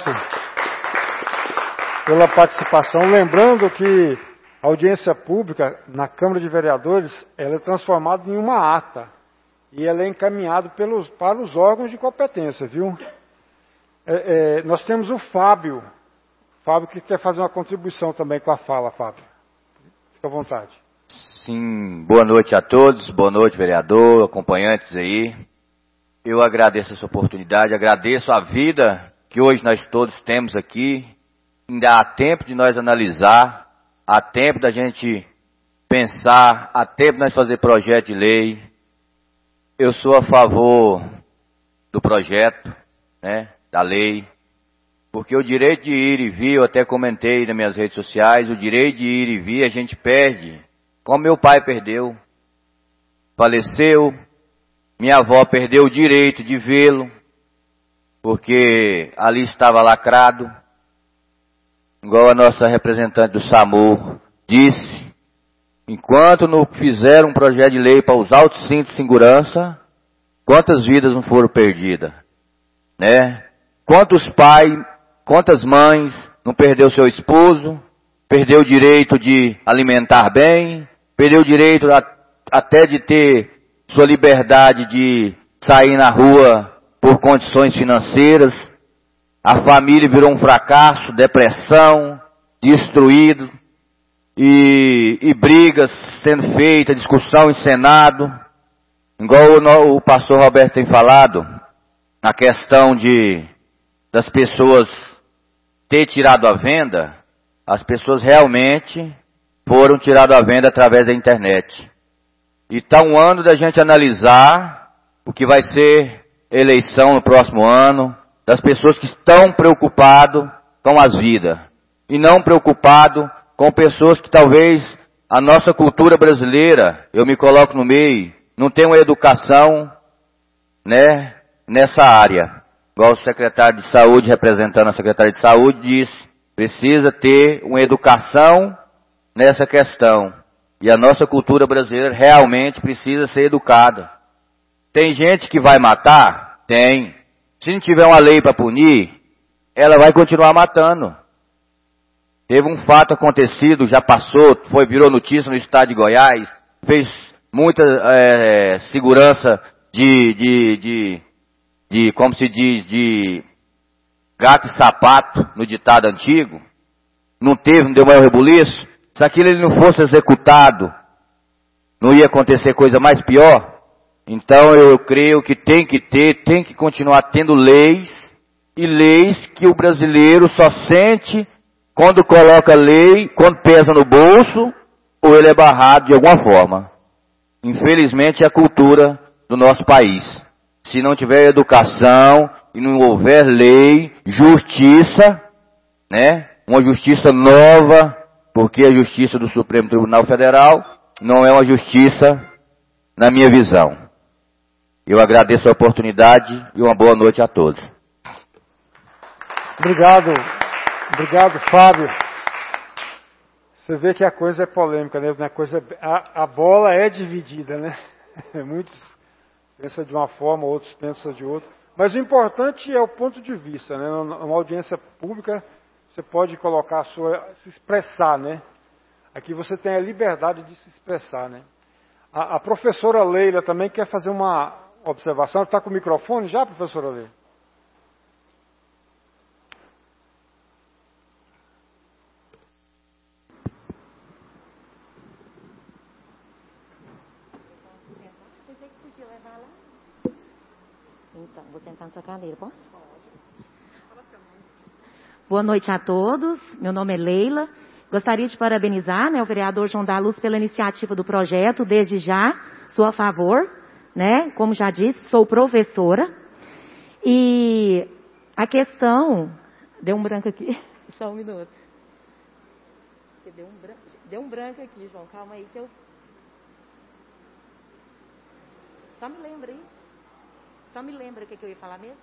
pela participação. Lembrando que a audiência pública na Câmara de Vereadores ela é transformada em uma ata e ela é encaminhada para os órgãos de competência, viu? Nós temos o Fábio. Fábio que quer fazer uma contribuição também com a fala, Fábio. Fica à vontade. Sim, boa noite a todos, boa noite, vereador, acompanhantes aí. Eu agradeço essa oportunidade, agradeço a vida que hoje nós todos temos aqui. Ainda há tempo de nós analisar, há tempo da gente pensar, há tempo de nós fazer projeto de lei. Eu sou a favor do projeto, né, da lei, porque o direito de ir e vir, eu até comentei nas minhas redes sociais, o direito de ir e vir a gente perde, como meu pai perdeu, faleceu. Minha avó perdeu o direito de vê-lo, porque ali estava lacrado. Igual a nossa representante do SAMU disse, enquanto não fizeram um projeto de lei para usar o cinto de segurança, quantas vidas não foram perdidas? Né? Quantos pais, quantas mães não perdeu seu esposo, perdeu o direito de alimentar bem, perdeu o direito até de ter sua liberdade de sair na rua por condições financeiras, a família virou um fracasso, depressão, destruído, e brigas sendo feitas, discussão em Senado, igual o pastor Roberto tem falado, na questão das pessoas ter tirado a venda, as pessoas realmente foram tiradas à venda através da internet. E está um ano da gente analisar o que vai ser eleição no próximo ano, das pessoas que estão preocupadas com as vidas, e não preocupadas com pessoas que talvez a nossa cultura brasileira, eu me coloco no meio, não tem uma educação, né, nessa área. Igual o secretário de saúde, representando a secretária de saúde, disse, precisa ter uma educação nessa questão. E a nossa cultura brasileira realmente precisa ser educada. Tem gente que vai matar? Tem. Se não tiver uma lei para punir, ela vai continuar matando. Teve um fato acontecido, já passou, virou notícia no estado de Goiás, fez muita segurança como se diz, de gato e sapato, no ditado antigo. Não deu maior rebuliço. Se aquilo ele não fosse executado, não ia acontecer coisa mais pior. Então eu creio que tem que continuar tendo leis, e leis que o brasileiro só sente quando coloca lei, quando pesa no bolso, ou ele é barrado de alguma forma. Infelizmente é a cultura do nosso país. Se não tiver educação e não houver lei, justiça, né? Uma justiça nova, porque a justiça do Supremo Tribunal Federal não é uma justiça na minha visão. Eu agradeço a oportunidade e uma boa noite a todos. Obrigado, Fábio. Você vê que a coisa é polêmica, né? A bola é dividida, né? Muitos pensam de uma forma, outros pensam de outra. Mas o importante é o ponto de vista, né? Numa audiência pública, você pode colocar se expressar, né? Aqui você tem a liberdade de se expressar, né? A professora Leila também quer fazer uma observação. Está com o microfone já, professora Leila? Então, vou sentar na sua cadeira, posso? Boa noite a todos, meu nome é Leila. Gostaria de parabenizar, né, o vereador João da Luz pela iniciativa do projeto. Desde já, sou a favor, né? Como já disse, sou professora. E a questão... Deu um branco aqui, só um minuto. Deu um branco aqui, João, calma aí que eu... Só me lembra aí. Só me lembra o que eu ia falar mesmo?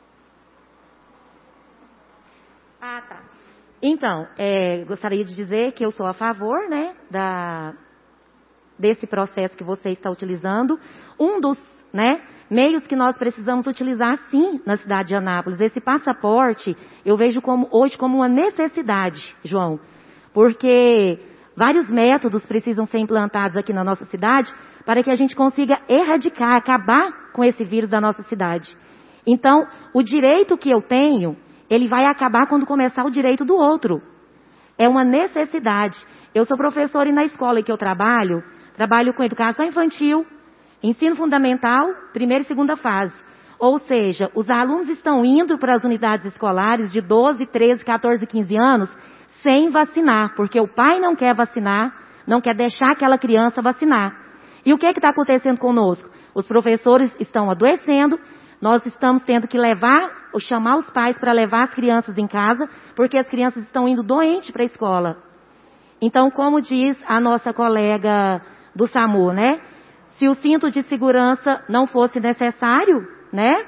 Ah, tá. Então, gostaria de dizer que eu sou a favor, né, desse processo que você está utilizando. Um dos, né, meios que nós precisamos utilizar, sim, na cidade de Anápolis. Esse passaporte, eu vejo hoje como uma necessidade, João, porque vários métodos precisam ser implantados aqui na nossa cidade para que a gente consiga erradicar, acabar com esse vírus da nossa cidade. Então, o direito que eu tenho, ele vai acabar quando começar o direito do outro. É uma necessidade. Eu sou professora e na escola em que eu trabalho com educação infantil, ensino fundamental, primeira e segunda fase. Ou seja, os alunos estão indo para as unidades escolares de 12, 13, 14, 15 anos sem vacinar, porque o pai não quer vacinar, não quer deixar aquela criança vacinar. E o que está acontecendo conosco? Os professores estão adoecendo, nós estamos tendo que chamar os pais para levar as crianças em casa, porque as crianças estão indo doentes para a escola. Então, como diz a nossa colega do SAMU, né? Se o cinto de segurança não fosse necessário, né?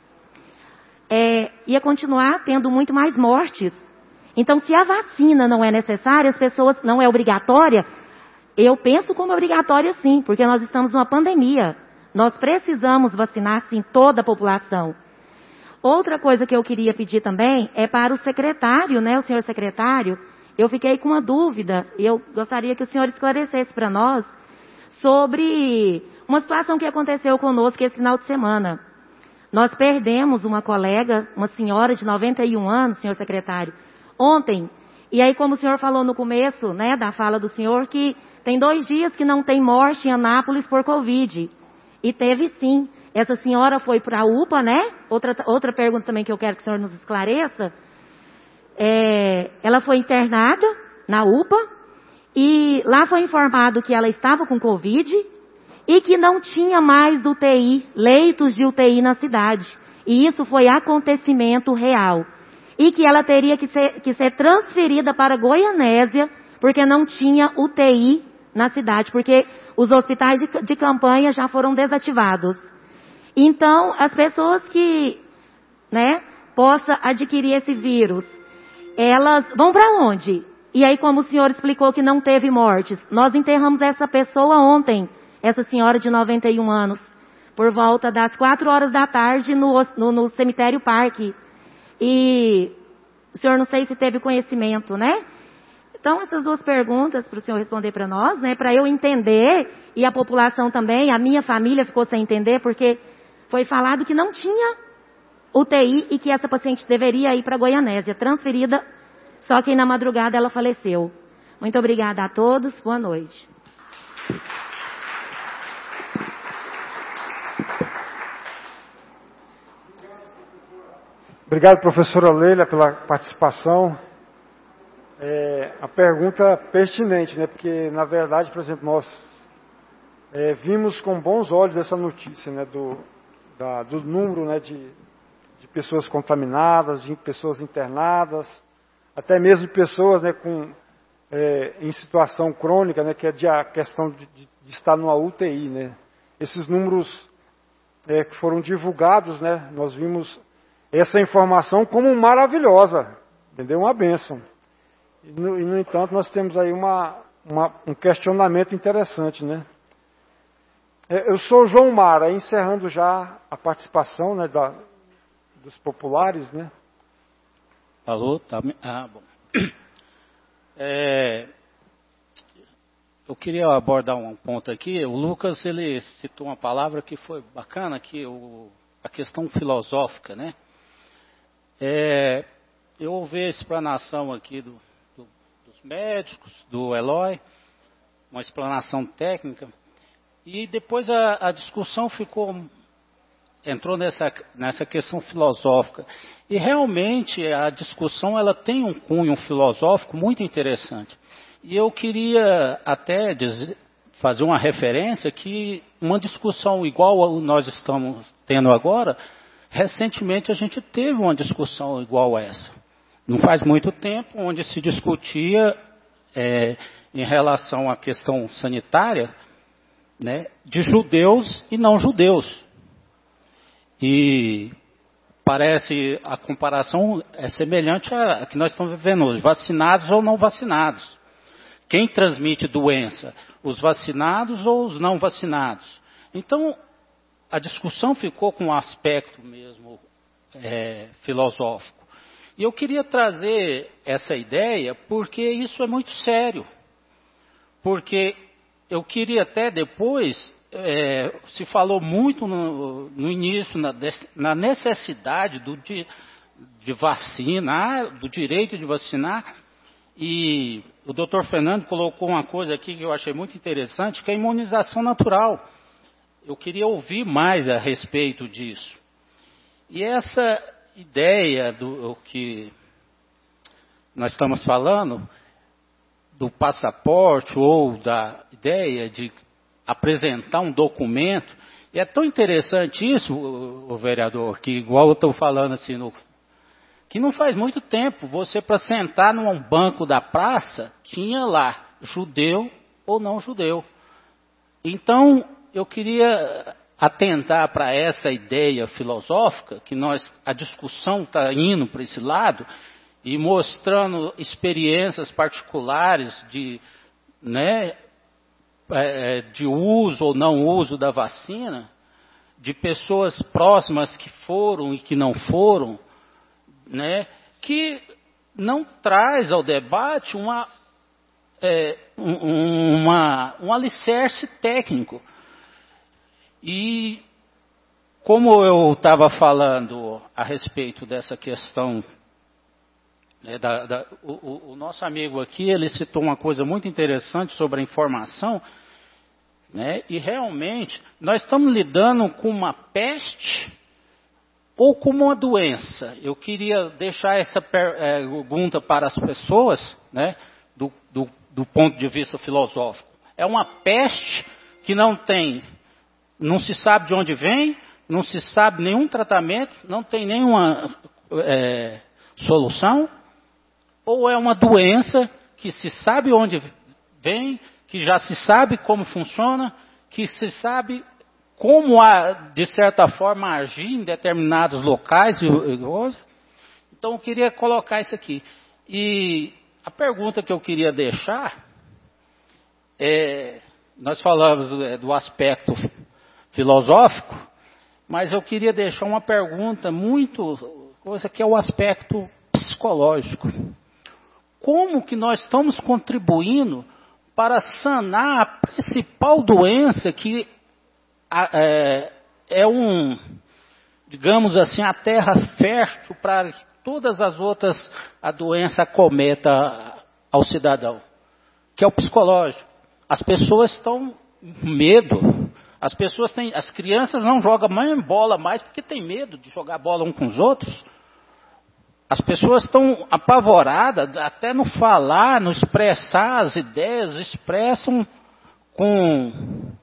Ia continuar tendo muito mais mortes. Então, se a vacina não é necessária, as pessoas não é obrigatória, eu penso como obrigatória sim, porque nós estamos numa pandemia. Nós precisamos vacinar sim toda a população. Outra coisa que eu queria pedir também é para o secretário, né, o senhor secretário, eu fiquei com uma dúvida e eu gostaria que o senhor esclarecesse para nós sobre uma situação que aconteceu conosco esse final de semana. Nós perdemos uma colega, uma senhora de 91 anos, senhor secretário, ontem. E aí, como o senhor falou no começo, né, da fala do senhor, que tem 2 dias que não tem morte em Anápolis por Covid. E teve sim. Essa senhora foi para a UPA, né? Outra pergunta também que eu quero que o senhor nos esclareça. Ela foi internada na UPA e lá foi informado que ela estava com Covid e que não tinha mais UTI, leitos de UTI na cidade. E isso foi acontecimento real. E que ela teria que ser transferida para Goianésia porque não tinha UTI na cidade, porque os hospitais de campanha já foram desativados. Então, as pessoas que, né, possam adquirir esse vírus, elas vão para onde? E aí, como o senhor explicou que não teve mortes, nós enterramos essa pessoa ontem, essa senhora de 91 anos, por volta das 4 horas da tarde no cemitério Parque. E o senhor não sei se teve conhecimento, né? Então, essas 2 perguntas para o senhor responder para nós, né? Para eu entender, e a população também, a minha família ficou sem entender, porque foi falado que não tinha UTI e que essa paciente deveria ir para Goianésia, transferida, só que na madrugada ela faleceu. Muito obrigada a todos, boa noite. Obrigado, professora Leila, pela participação. A pergunta pertinente, né? Porque, na verdade, por exemplo, nós vimos com bons olhos essa notícia, né? Do número, né? De pessoas contaminadas, de pessoas internadas, até mesmo de pessoas, né? Em situação crônica, né? Que é a questão de estar numa UTI, né? Esses números que foram divulgados, né? Nós vimos essa informação como maravilhosa, entendeu? Uma bênção. E, no entanto, nós temos aí um questionamento interessante, né? Eu sou o João Mara, encerrando já a participação, né, dos populares, né? Alô? Tá, bom. Eu queria abordar um ponto aqui. O Lucas, ele citou uma palavra que foi bacana, que a questão filosófica, né? Eu ouvi a explanação aqui dos médicos, do Eloy, uma explanação técnica, e depois a discussão entrou nessa questão filosófica. E realmente a discussão ela tem um cunho filosófico muito interessante. E eu queria até fazer uma referência que uma discussão igual nós estamos tendo agora, recentemente a gente teve uma discussão igual a essa. Não faz muito tempo, onde se discutia em relação à questão sanitária, né, de judeus e não judeus. E parece a comparação é semelhante à que nós estamos vivendo hoje, vacinados ou não vacinados. Quem transmite doença? Os vacinados ou os não vacinados? Então, a discussão ficou com um aspecto mesmo filosófico. E eu queria trazer essa ideia porque isso é muito sério. Porque eu queria até depois, se falou muito no início na necessidade de vacina, do direito de vacinar. E o doutor Fernando colocou uma coisa aqui que eu achei muito interessante, que é a imunização natural. Eu queria ouvir mais a respeito disso. E essa ideia do que nós estamos falando, do passaporte ou da ideia de apresentar um documento, e é tão interessante isso, o vereador, que igual eu estou falando assim, que não faz muito tempo, você para sentar num banco da praça, tinha lá, judeu ou não judeu. Então, eu queria atentar para essa ideia filosófica, que a discussão está indo para esse lado, e mostrando experiências particulares de uso ou não uso da vacina, de pessoas próximas que foram e que não foram, né, que não traz ao debate um alicerce técnico. E Como eu estava falando a respeito dessa questão, né, o nosso amigo aqui, ele citou uma coisa muito interessante sobre a informação, né, e realmente nós estamos lidando com uma peste ou com uma doença. Eu queria deixar essa pergunta para as pessoas, né, do ponto de vista filosófico. É uma peste que não se sabe de onde vem, não se sabe nenhum tratamento, não tem nenhuma solução, ou é uma doença que se sabe onde vem, que já se sabe como funciona, que se sabe como, de certa forma, agir em determinados locais. Então, eu queria colocar isso aqui. E a pergunta que eu queria deixar nós falamos do aspecto filosófico, mas eu queria deixar uma pergunta coisa que é o aspecto psicológico. Como que nós estamos contribuindo para sanar a principal doença que digamos assim, a terra fértil para que todas as outras a doença acometa ao cidadão, que é o psicológico. As pessoas estão com medo. As crianças não jogam bola mais porque tem medo de jogar bola um com os outros. As pessoas estão apavoradas, até no falar, no expressar as ideias, expressam com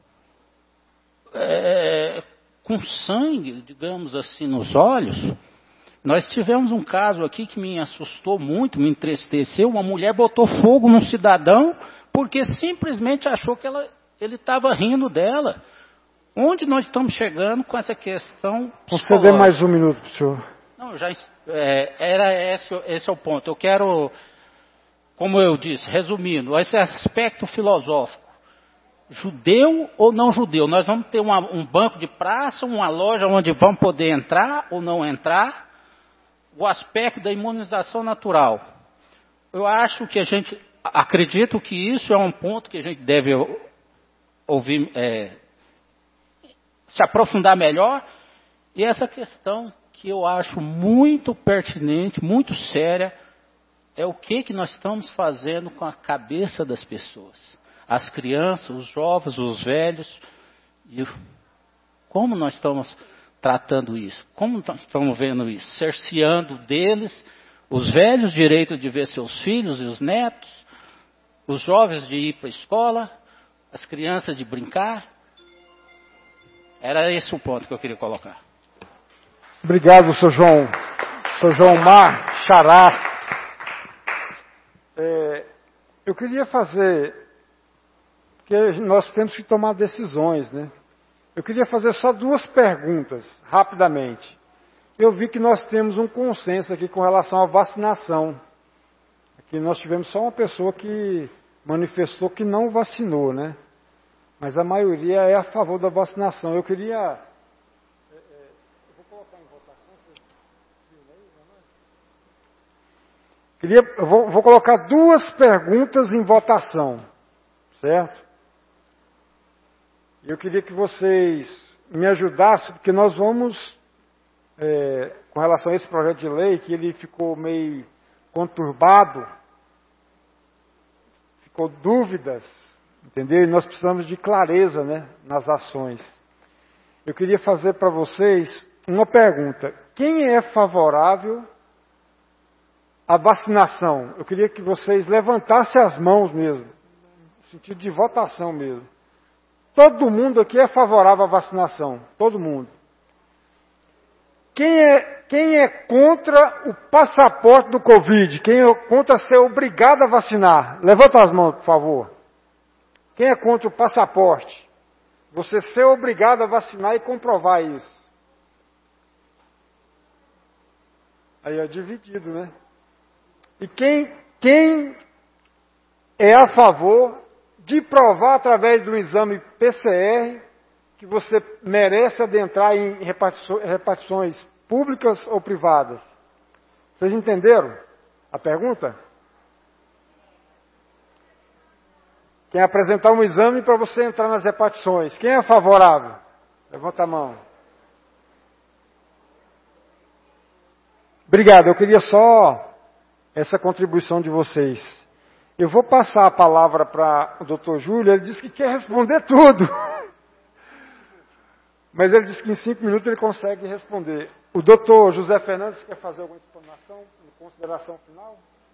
sangue, digamos assim, nos olhos. Nós tivemos um caso aqui que me assustou muito, me entristeceu. Uma mulher botou fogo num cidadão porque simplesmente achou que ele estava rindo dela. Onde nós estamos chegando com essa questão psicológica? Você dê mais um minuto para o senhor. Não, esse é o ponto. Eu quero, como eu disse, resumindo, esse aspecto filosófico. Judeu ou não judeu? Nós vamos ter um banco de praça, uma loja onde vamos poder entrar ou não entrar. O aspecto da imunização natural. Eu acho que acredito que isso é um ponto que a gente deve ouvir, se aprofundar melhor. E essa questão que eu acho muito pertinente, muito séria, é o que nós estamos fazendo com a cabeça das pessoas. As crianças, os jovens, os velhos. E como nós estamos tratando isso? Como nós estamos vendo isso? Cerceando deles, os velhos, direito de ver seus filhos e os netos, os jovens de ir para a escola, as crianças de brincar. Era esse o ponto que eu queria colocar. Obrigado, Sr. João. Sr. João Mar Xará. Eu queria porque nós temos que tomar decisões, né? Eu queria fazer só 2 perguntas, rapidamente. Eu vi que nós temos um consenso aqui com relação à vacinação. Aqui nós tivemos só uma pessoa que manifestou que não vacinou, né? Mas a maioria é a favor da vacinação. Eu queria... vou colocar em votação. Vou colocar 2 perguntas em votação, certo? Eu queria que vocês me ajudassem, porque nós vamos, com relação a esse projeto de lei, que ele ficou meio conturbado, ficou dúvidas, entendeu? E nós precisamos de clareza, né, nas ações. Eu queria fazer para vocês uma pergunta. Quem é favorável à vacinação? Eu queria que vocês levantassem as mãos mesmo, no sentido de votação mesmo. Todo mundo aqui é favorável à vacinação. Todo mundo. Quem é contra o passaporte do Covid? Quem é contra ser obrigado a vacinar? Levanta as mãos, por favor. Quem é contra o passaporte? Você ser obrigado a vacinar e comprovar isso. Aí é dividido, né? E quem é a favor de provar através do exame PCR que você merece adentrar em repartições públicas ou privadas? Vocês entenderam a pergunta? Quem apresentar um exame para você entrar nas repartições. Quem é favorável? Levanta a mão. Obrigado, eu queria só essa contribuição de vocês. Eu vou passar a palavra para o Dr. Júlio, ele disse que quer responder tudo. Mas ele disse que em 5 minutos ele consegue responder. O Dr. José Fernandes quer fazer alguma explanação, consideração final?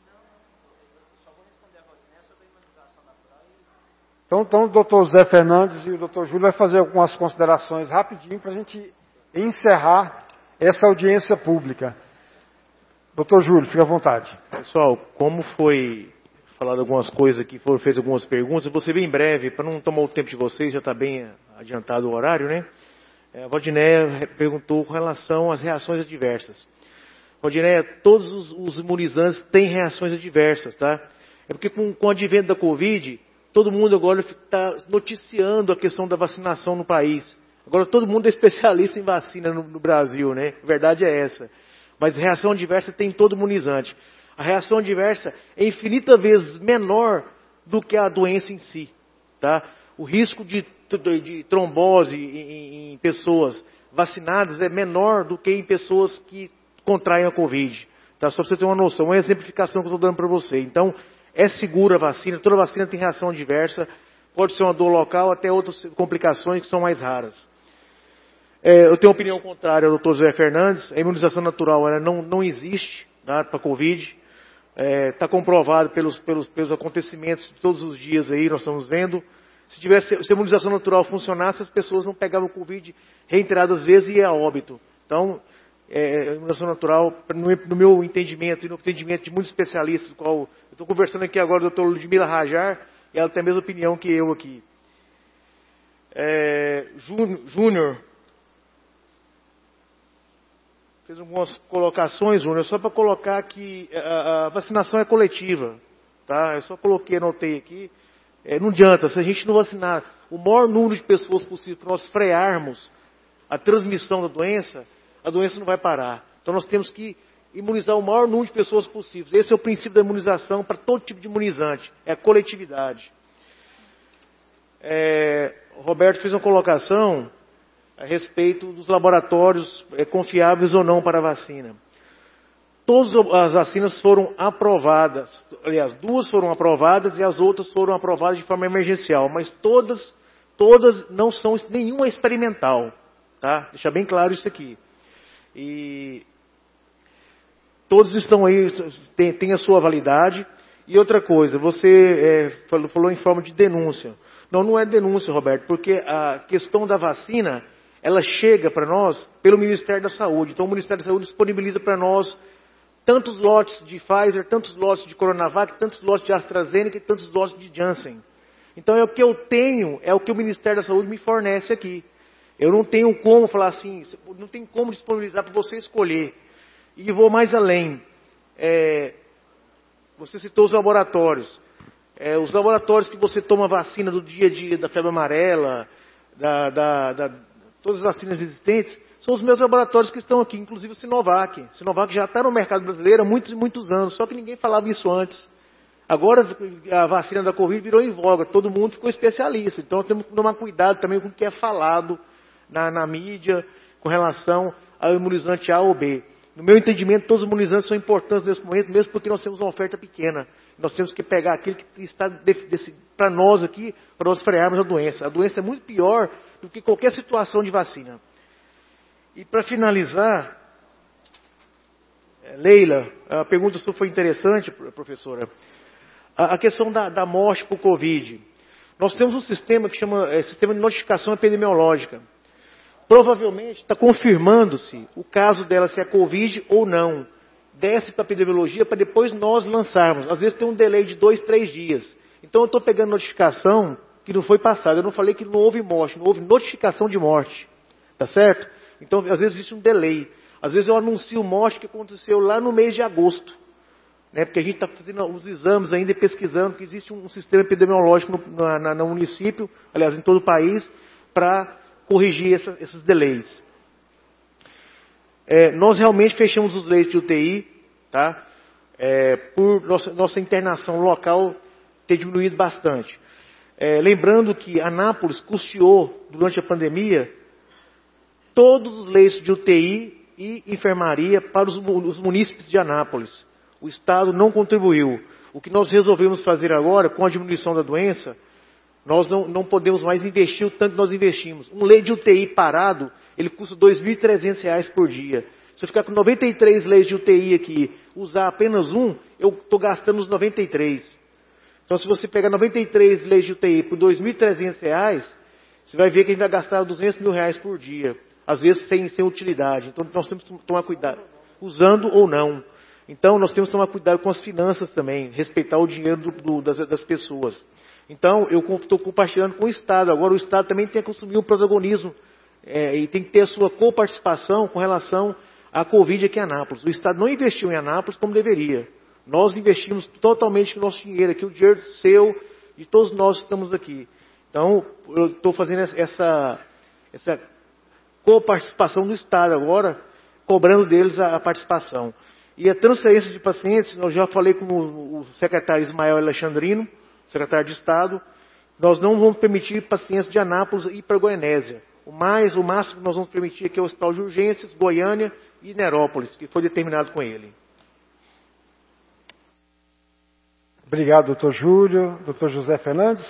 Então o Dr. José Fernandes e o Dr. Júlio vai fazer algumas considerações rapidinho para a gente encerrar essa audiência pública. Dr. Júlio, fique à vontade. Pessoal, como foi falado algumas coisas aqui, fez algumas perguntas, eu vou ser bem breve, para não tomar o tempo de vocês, já está bem adiantado o horário, né? A Valdinéia perguntou com relação às reações adversas. Valdinéia, todos os imunizantes têm reações adversas, tá? É porque com o advento da Covid, todo mundo agora está noticiando a questão da vacinação no país. Agora todo mundo é especialista em vacina no Brasil, né? A verdade é essa. Mas reação adversa tem todo imunizante. A reação adversa é infinita vezes menor do que a doença em si, tá? O risco de trombose em pessoas vacinadas é menor do que em pessoas que contraem a Covid, tá? Só para você ter uma noção, uma exemplificação que eu estou dando para você. Então, é segura a vacina, toda vacina tem reação adversa, pode ser uma dor local, até outras complicações que são mais raras. Eu tenho uma opinião contrária ao Dr. José Fernandes, a imunização natural ela não existe, tá, para a Covid, está comprovado pelos acontecimentos de todos os dias aí, nós estamos vendo. Se a imunização natural funcionasse, as pessoas não pegavam Covid reiteradas vezes e ia a óbito. Então, a imunização natural, no meu entendimento e no entendimento de muitos especialistas, do qual eu estou conversando aqui agora com a doutora Ludmila Rajar, e ela tem a mesma opinião que eu aqui. Júnior fez algumas colocações, Júnior, só para colocar que a vacinação é coletiva, tá? Eu só anotei aqui. Não adianta, se a gente não vacinar o maior número de pessoas possível para nós frearmos a transmissão da doença, a doença não vai parar. Então nós temos que imunizar o maior número de pessoas possível. Esse é o princípio da imunização para todo tipo de imunizante, é a coletividade. O Roberto fez uma colocação a respeito dos laboratórios confiáveis ou não para a vacina. Todas as vacinas foram aprovadas, aliás, 2 foram aprovadas e as outras foram aprovadas de forma emergencial, mas todas não são, nenhuma experimental, tá? Deixar bem claro isso aqui. E todos estão aí, tem a sua validade. E outra coisa, você falou em forma de denúncia. Não é denúncia, Roberto, porque a questão da vacina, ela chega para nós pelo Ministério da Saúde. Então o Ministério da Saúde disponibiliza para nós tantos lotes de Pfizer, tantos lotes de Coronavac, tantos lotes de AstraZeneca e tantos lotes de Janssen. Então é o que eu tenho, é o que o Ministério da Saúde me fornece aqui. Eu não tenho como falar assim, não tem como disponibilizar para você escolher. E vou mais além. Você citou os laboratórios. Os laboratórios que você toma vacina do dia a dia, da febre amarela, todas as vacinas existentes, são os meus laboratórios que estão aqui, inclusive o Sinovac. Sinovac já está no mercado brasileiro há muitos e muitos anos, só que ninguém falava isso antes. Agora a vacina da Covid virou em voga, todo mundo ficou especialista. Então temos que tomar cuidado também com o que é falado na mídia com relação ao imunizante A ou B. No meu entendimento, todos os imunizantes são importantes nesse momento, mesmo porque nós temos uma oferta pequena. Nós temos que pegar aquele que está para nós aqui, para nós frearmos a doença. A doença é muito pior do que qualquer situação de vacina. E para finalizar, Leila, a pergunta sua foi interessante, professora. A questão da morte por Covid. Nós temos um sistema que chama Sistema de Notificação Epidemiológica. Provavelmente está confirmando-se o caso dela, se é Covid ou não. Desce para a epidemiologia para depois nós lançarmos. Às vezes tem um delay de 2, 3 dias. Então eu estou pegando notificação que não foi passada. Eu não falei que não houve morte, não houve notificação de morte. Tá certo? Então às vezes existe um delay. Às vezes eu anuncio morte que aconteceu lá no mês de agosto. Né? Porque a gente está fazendo os exames ainda e pesquisando que existe um sistema epidemiológico no município, aliás em todo o país, para corrigir esses delays. Nós realmente fechamos os leitos de UTI, tá? Por nossa internação local ter diminuído bastante. Lembrando que Anápolis custeou, durante a pandemia, todos os leitos de UTI e enfermaria para os munícipes de Anápolis. O Estado não contribuiu. O que nós resolvemos fazer agora, com a diminuição da doença, nós não podemos mais investir o tanto que nós investimos. Um leito de UTI parado, ele custa R$ 2.300 por dia. Se eu ficar com 93 leitos de UTI aqui, usar apenas um, eu estou gastando os 93. Então, se você pegar 93 leitos de UTI por R$ 2.300, você vai ver que a gente vai gastar R$ 200 mil por dia. Às vezes sem utilidade. Então, nós temos que tomar cuidado, usando ou não. Então, nós temos que tomar cuidado com as finanças também, respeitar o dinheiro das pessoas. Então, eu estou compartilhando com o Estado. Agora, o Estado também tem que assumir um protagonismo e tem que ter a sua coparticipação com relação à Covid aqui em Anápolis. O Estado não investiu em Anápolis como deveria. Nós investimos totalmente o nosso dinheiro aqui, o dinheiro seu, de todos nós que estamos aqui. Então, eu estou fazendo essa coparticipação do Estado agora, cobrando deles a participação. E a transferência de pacientes, eu já falei com o secretário Ismael Alexandrino, secretário de Estado, nós não vamos permitir pacientes de Anápolis ir para Goianésia. O máximo que nós vamos permitir aqui é o Hospital de Urgências, Goiânia e Nerópolis, que foi determinado com ele. Obrigado, doutor Júlio. Doutor José Fernandes.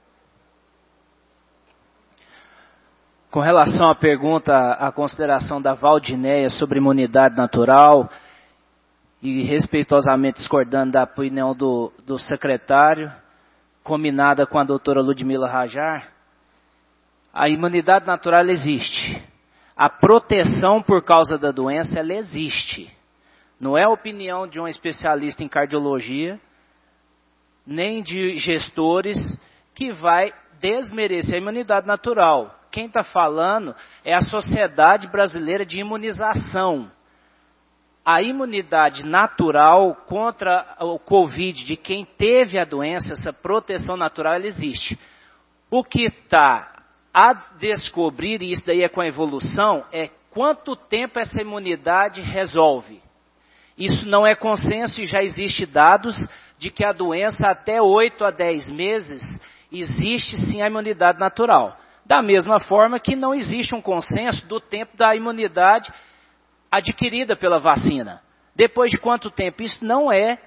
Com relação à pergunta, à consideração da Valdinéia sobre imunidade natural, e respeitosamente discordando da opinião do secretário, combinada com a doutora Ludmila Rajar, a imunidade natural ela existe. A proteção por causa da doença ela existe. Não é a opinião de um especialista em cardiologia, nem de gestores, que vai desmerecer a imunidade natural. Quem está falando é a Sociedade Brasileira de Imunização. A imunidade natural contra o Covid, de quem teve a doença, essa proteção natural, ela existe. O que está a descobrir, e isso daí é com a evolução, é quanto tempo essa imunidade resolve. Isso não é consenso e já existe dados de que a doença até 8 a 10 meses existe sim a imunidade natural. Da mesma forma que não existe um consenso do tempo da imunidade adquirida pela vacina. Depois de quanto tempo? Isso não é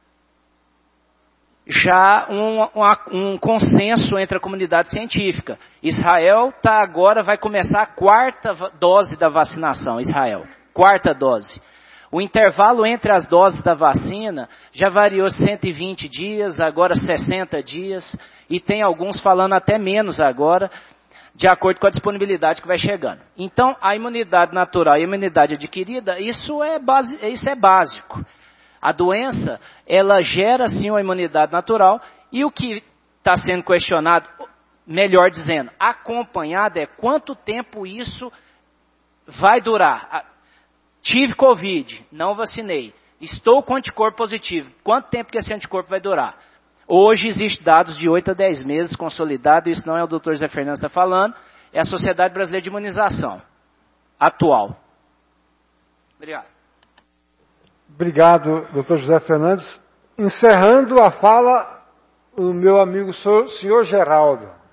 já um consenso entre a comunidade científica. Israel agora vai começar a 4ª dose da vacinação. Israel, 4ª dose. O intervalo entre as doses da vacina já variou 120 dias, agora 60 dias, e tem alguns falando até menos agora, de acordo com a disponibilidade que vai chegando. Então, a imunidade natural e a imunidade adquirida, isso é básico. A doença, ela gera sim uma imunidade natural, e o que está sendo questionado, melhor dizendo, acompanhado é quanto tempo isso vai durar. Tive Covid, não vacinei. Estou com anticorpo positivo. Quanto tempo que esse anticorpo vai durar? Hoje existem dados de 8 a 10 meses consolidados. Isso não é o Dr. Zé Fernandes que está falando. É a Sociedade Brasileira de Imunização atual. Obrigado. Obrigado, Dr. José Fernandes. Encerrando a fala, o meu amigo senhor Geraldo.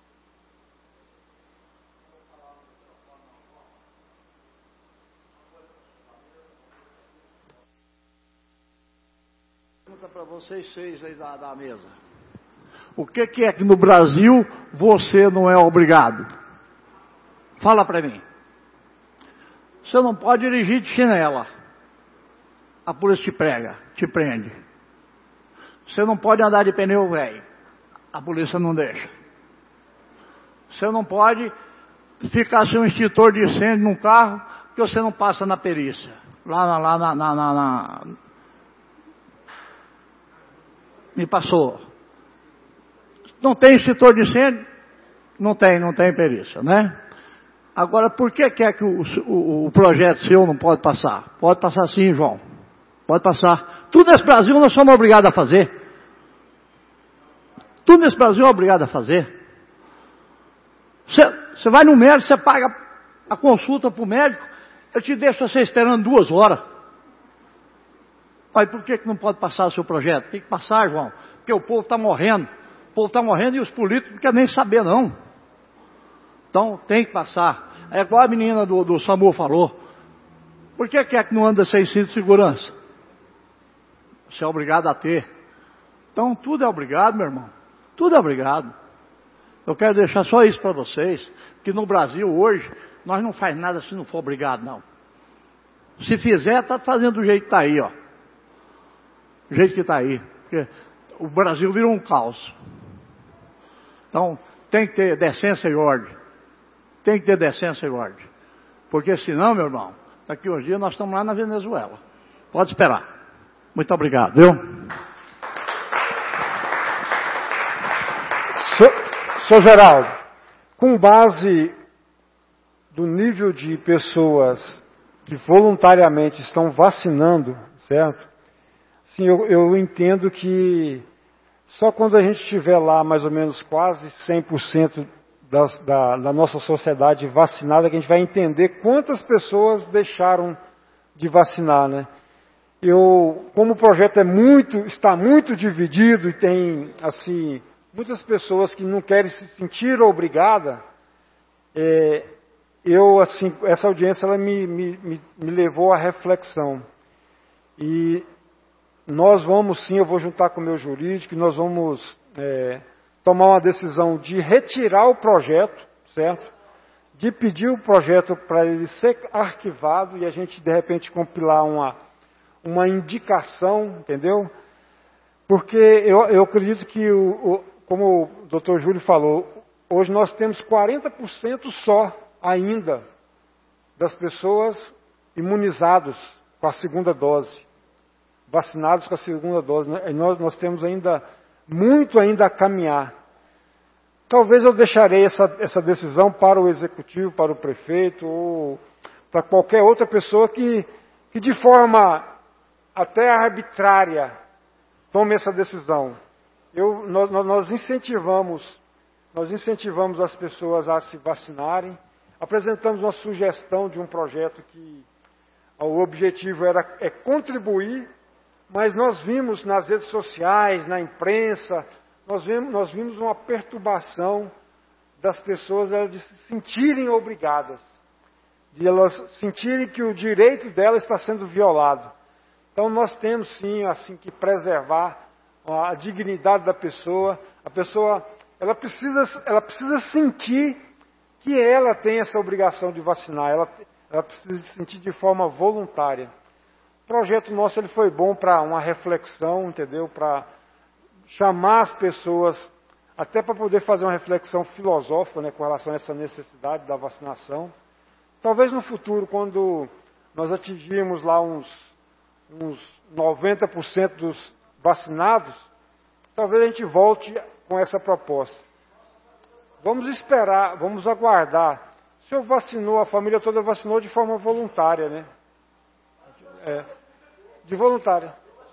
Para vocês 6 aí da mesa. O que é que no Brasil você não é obrigado? Fala para mim. Você não pode dirigir de chinela. A polícia te prende. Você não pode andar de pneu velho. A polícia não deixa. Você não pode ficar sem um extintor de incêndio num carro porque você não passa na perícia. Me passou. Não tem extintor de incêndio? Não tem perícia, né? Agora, por que é que o projeto seu não pode passar? Pode passar sim, João. Pode passar. Tudo nesse Brasil nós somos obrigados a fazer. Tudo nesse Brasil é obrigado a fazer. Você vai no médico, você paga a consulta para o médico, eu te deixo você esperando 2 horas. Mas por que não pode passar o seu projeto? Tem que passar, João. Porque o povo está morrendo. O povo está morrendo e os políticos não querem nem saber, não. Então, tem que passar. É igual a menina do SAMU falou. Por que é que não anda sem cinto de segurança? Você é obrigado a ter. Então, tudo é obrigado, meu irmão. Tudo é obrigado. Eu quero deixar só isso para vocês, que no Brasil hoje, nós não faz nada se não for obrigado, não. Se fizer, está fazendo do jeito que está aí, ó. Do jeito que está aí. Porque o Brasil virou um caos. Então, tem que ter decência e ordem. Tem que ter decência e ordem. Porque senão, meu irmão, daqui uns dias nós estamos lá na Venezuela. Pode esperar. Muito obrigado, viu? Senhor Geraldo, com base do nível de pessoas que voluntariamente estão vacinando, certo? Sim, eu entendo que só quando a gente estiver lá mais ou menos quase 100% da nossa sociedade vacinada que a gente vai entender quantas pessoas deixaram de vacinar, né? Como o projeto está muito dividido e tem, assim, muitas pessoas que não querem se sentir obrigadas, essa audiência ela me levou à reflexão. E nós vamos sim, eu vou juntar com o meu jurídico, e nós vamos tomar uma decisão de retirar o projeto, certo? De pedir o projeto para ele ser arquivado e a gente de repente compilar uma indicação, entendeu? Porque eu acredito que, como o Dr. Júlio falou, hoje nós temos 40% só ainda das pessoas imunizadas com a segunda dose, vacinados com a segunda dose, né? E nós temos ainda muito a caminhar. Talvez eu deixarei essa decisão para o executivo, para o prefeito, ou para qualquer outra pessoa que de forma até arbitrária tome essa decisão. Nós incentivamos as pessoas a se vacinarem, apresentamos uma sugestão de um projeto que o objetivo é contribuir, mas nós vimos nas redes sociais, na imprensa, nós vimos uma perturbação das pessoas de se sentirem obrigadas, de elas sentirem que o direito delas está sendo violado. Então nós temos sim assim que preservar a dignidade da pessoa. A pessoa ela precisa sentir que ela tem essa obrigação de vacinar. Ela precisa sentir de forma voluntária. O projeto nosso ele foi bom para uma reflexão, entendeu? Para chamar as pessoas, até para poder fazer uma reflexão filosófica, né, com relação a essa necessidade da vacinação. Talvez no futuro, quando nós atingirmos lá uns 90% dos vacinados, talvez a gente volte com essa proposta. Vamos esperar, vamos aguardar. O senhor vacinou, a família toda vacinou de forma voluntária, né? De voluntária.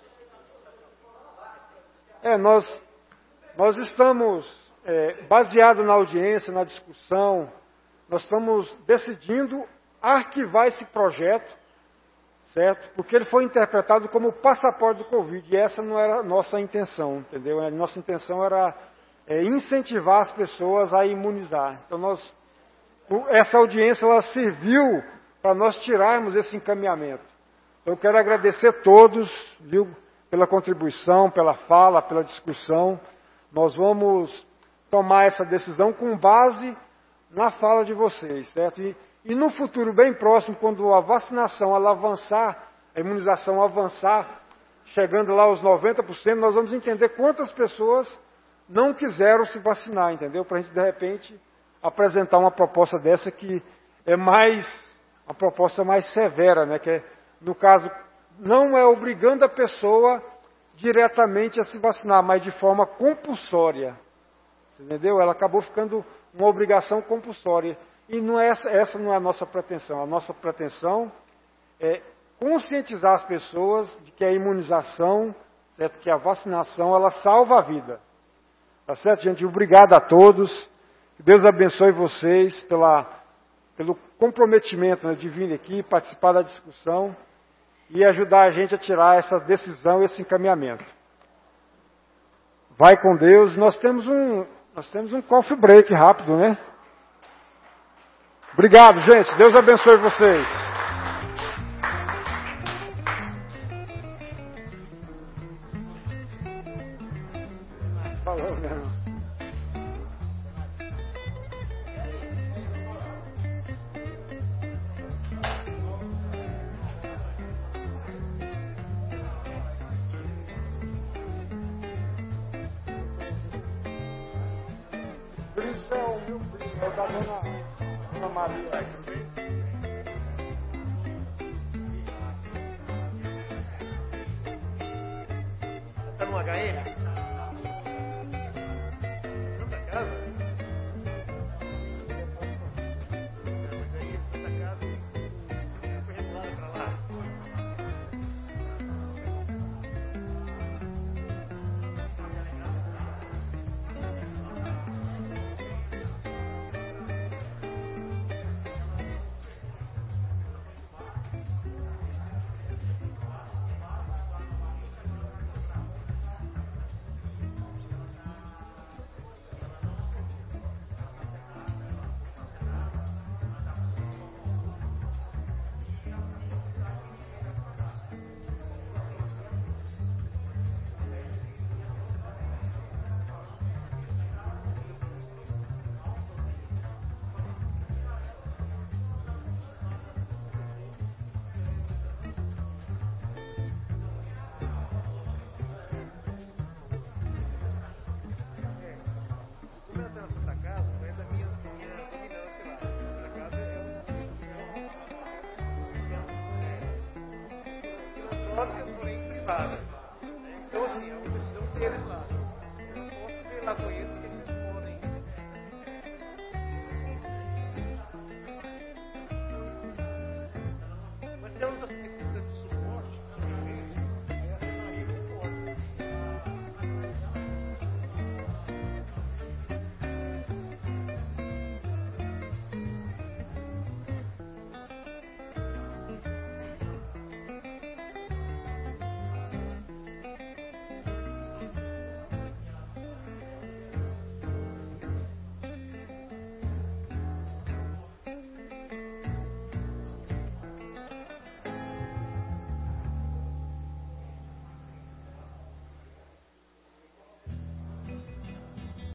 Nós estamos, baseado na audiência, na discussão, nós estamos decidindo arquivar esse projeto, certo? Porque ele foi interpretado como o passaporte do Covid, e essa não era a nossa intenção, entendeu? A nossa intenção era incentivar as pessoas a imunizar. Então essa audiência ela serviu para nós tirarmos esse encaminhamento. Eu quero agradecer a todos, viu, pela contribuição, pela fala, pela discussão. Nós vamos tomar essa decisão com base na fala de vocês, certo? E no futuro bem próximo, quando a vacinação ela avançar, a imunização avançar, chegando lá aos 90%, nós vamos entender quantas pessoas não quiseram se vacinar, entendeu? Para a gente, de repente, apresentar uma proposta dessa que é uma proposta mais severa, né? Que no caso, não é obrigando a pessoa diretamente a se vacinar, mas de forma compulsória. Entendeu? Ela acabou ficando uma obrigação compulsória. E essa não é a nossa pretensão. A nossa pretensão é conscientizar as pessoas de que a imunização, certo? Que a vacinação, ela salva a vida. Tá certo, gente? Obrigado a todos. Que Deus abençoe vocês pelo comprometimento, né, de vir aqui, participar da discussão e ajudar a gente a tirar essa decisão, esse encaminhamento. Vai com Deus. Nós temos um coffee break rápido, né? Obrigado, gente. Deus abençoe vocês. Falou mesmo. Isso é o meu primo, é da dona Maria. Tá no HN? Santa Casa? Mas aí, Santa Casa, foi regulada pra lá. Então, assim, é uma decisão deles lá. Eu não posso ver lá com isso.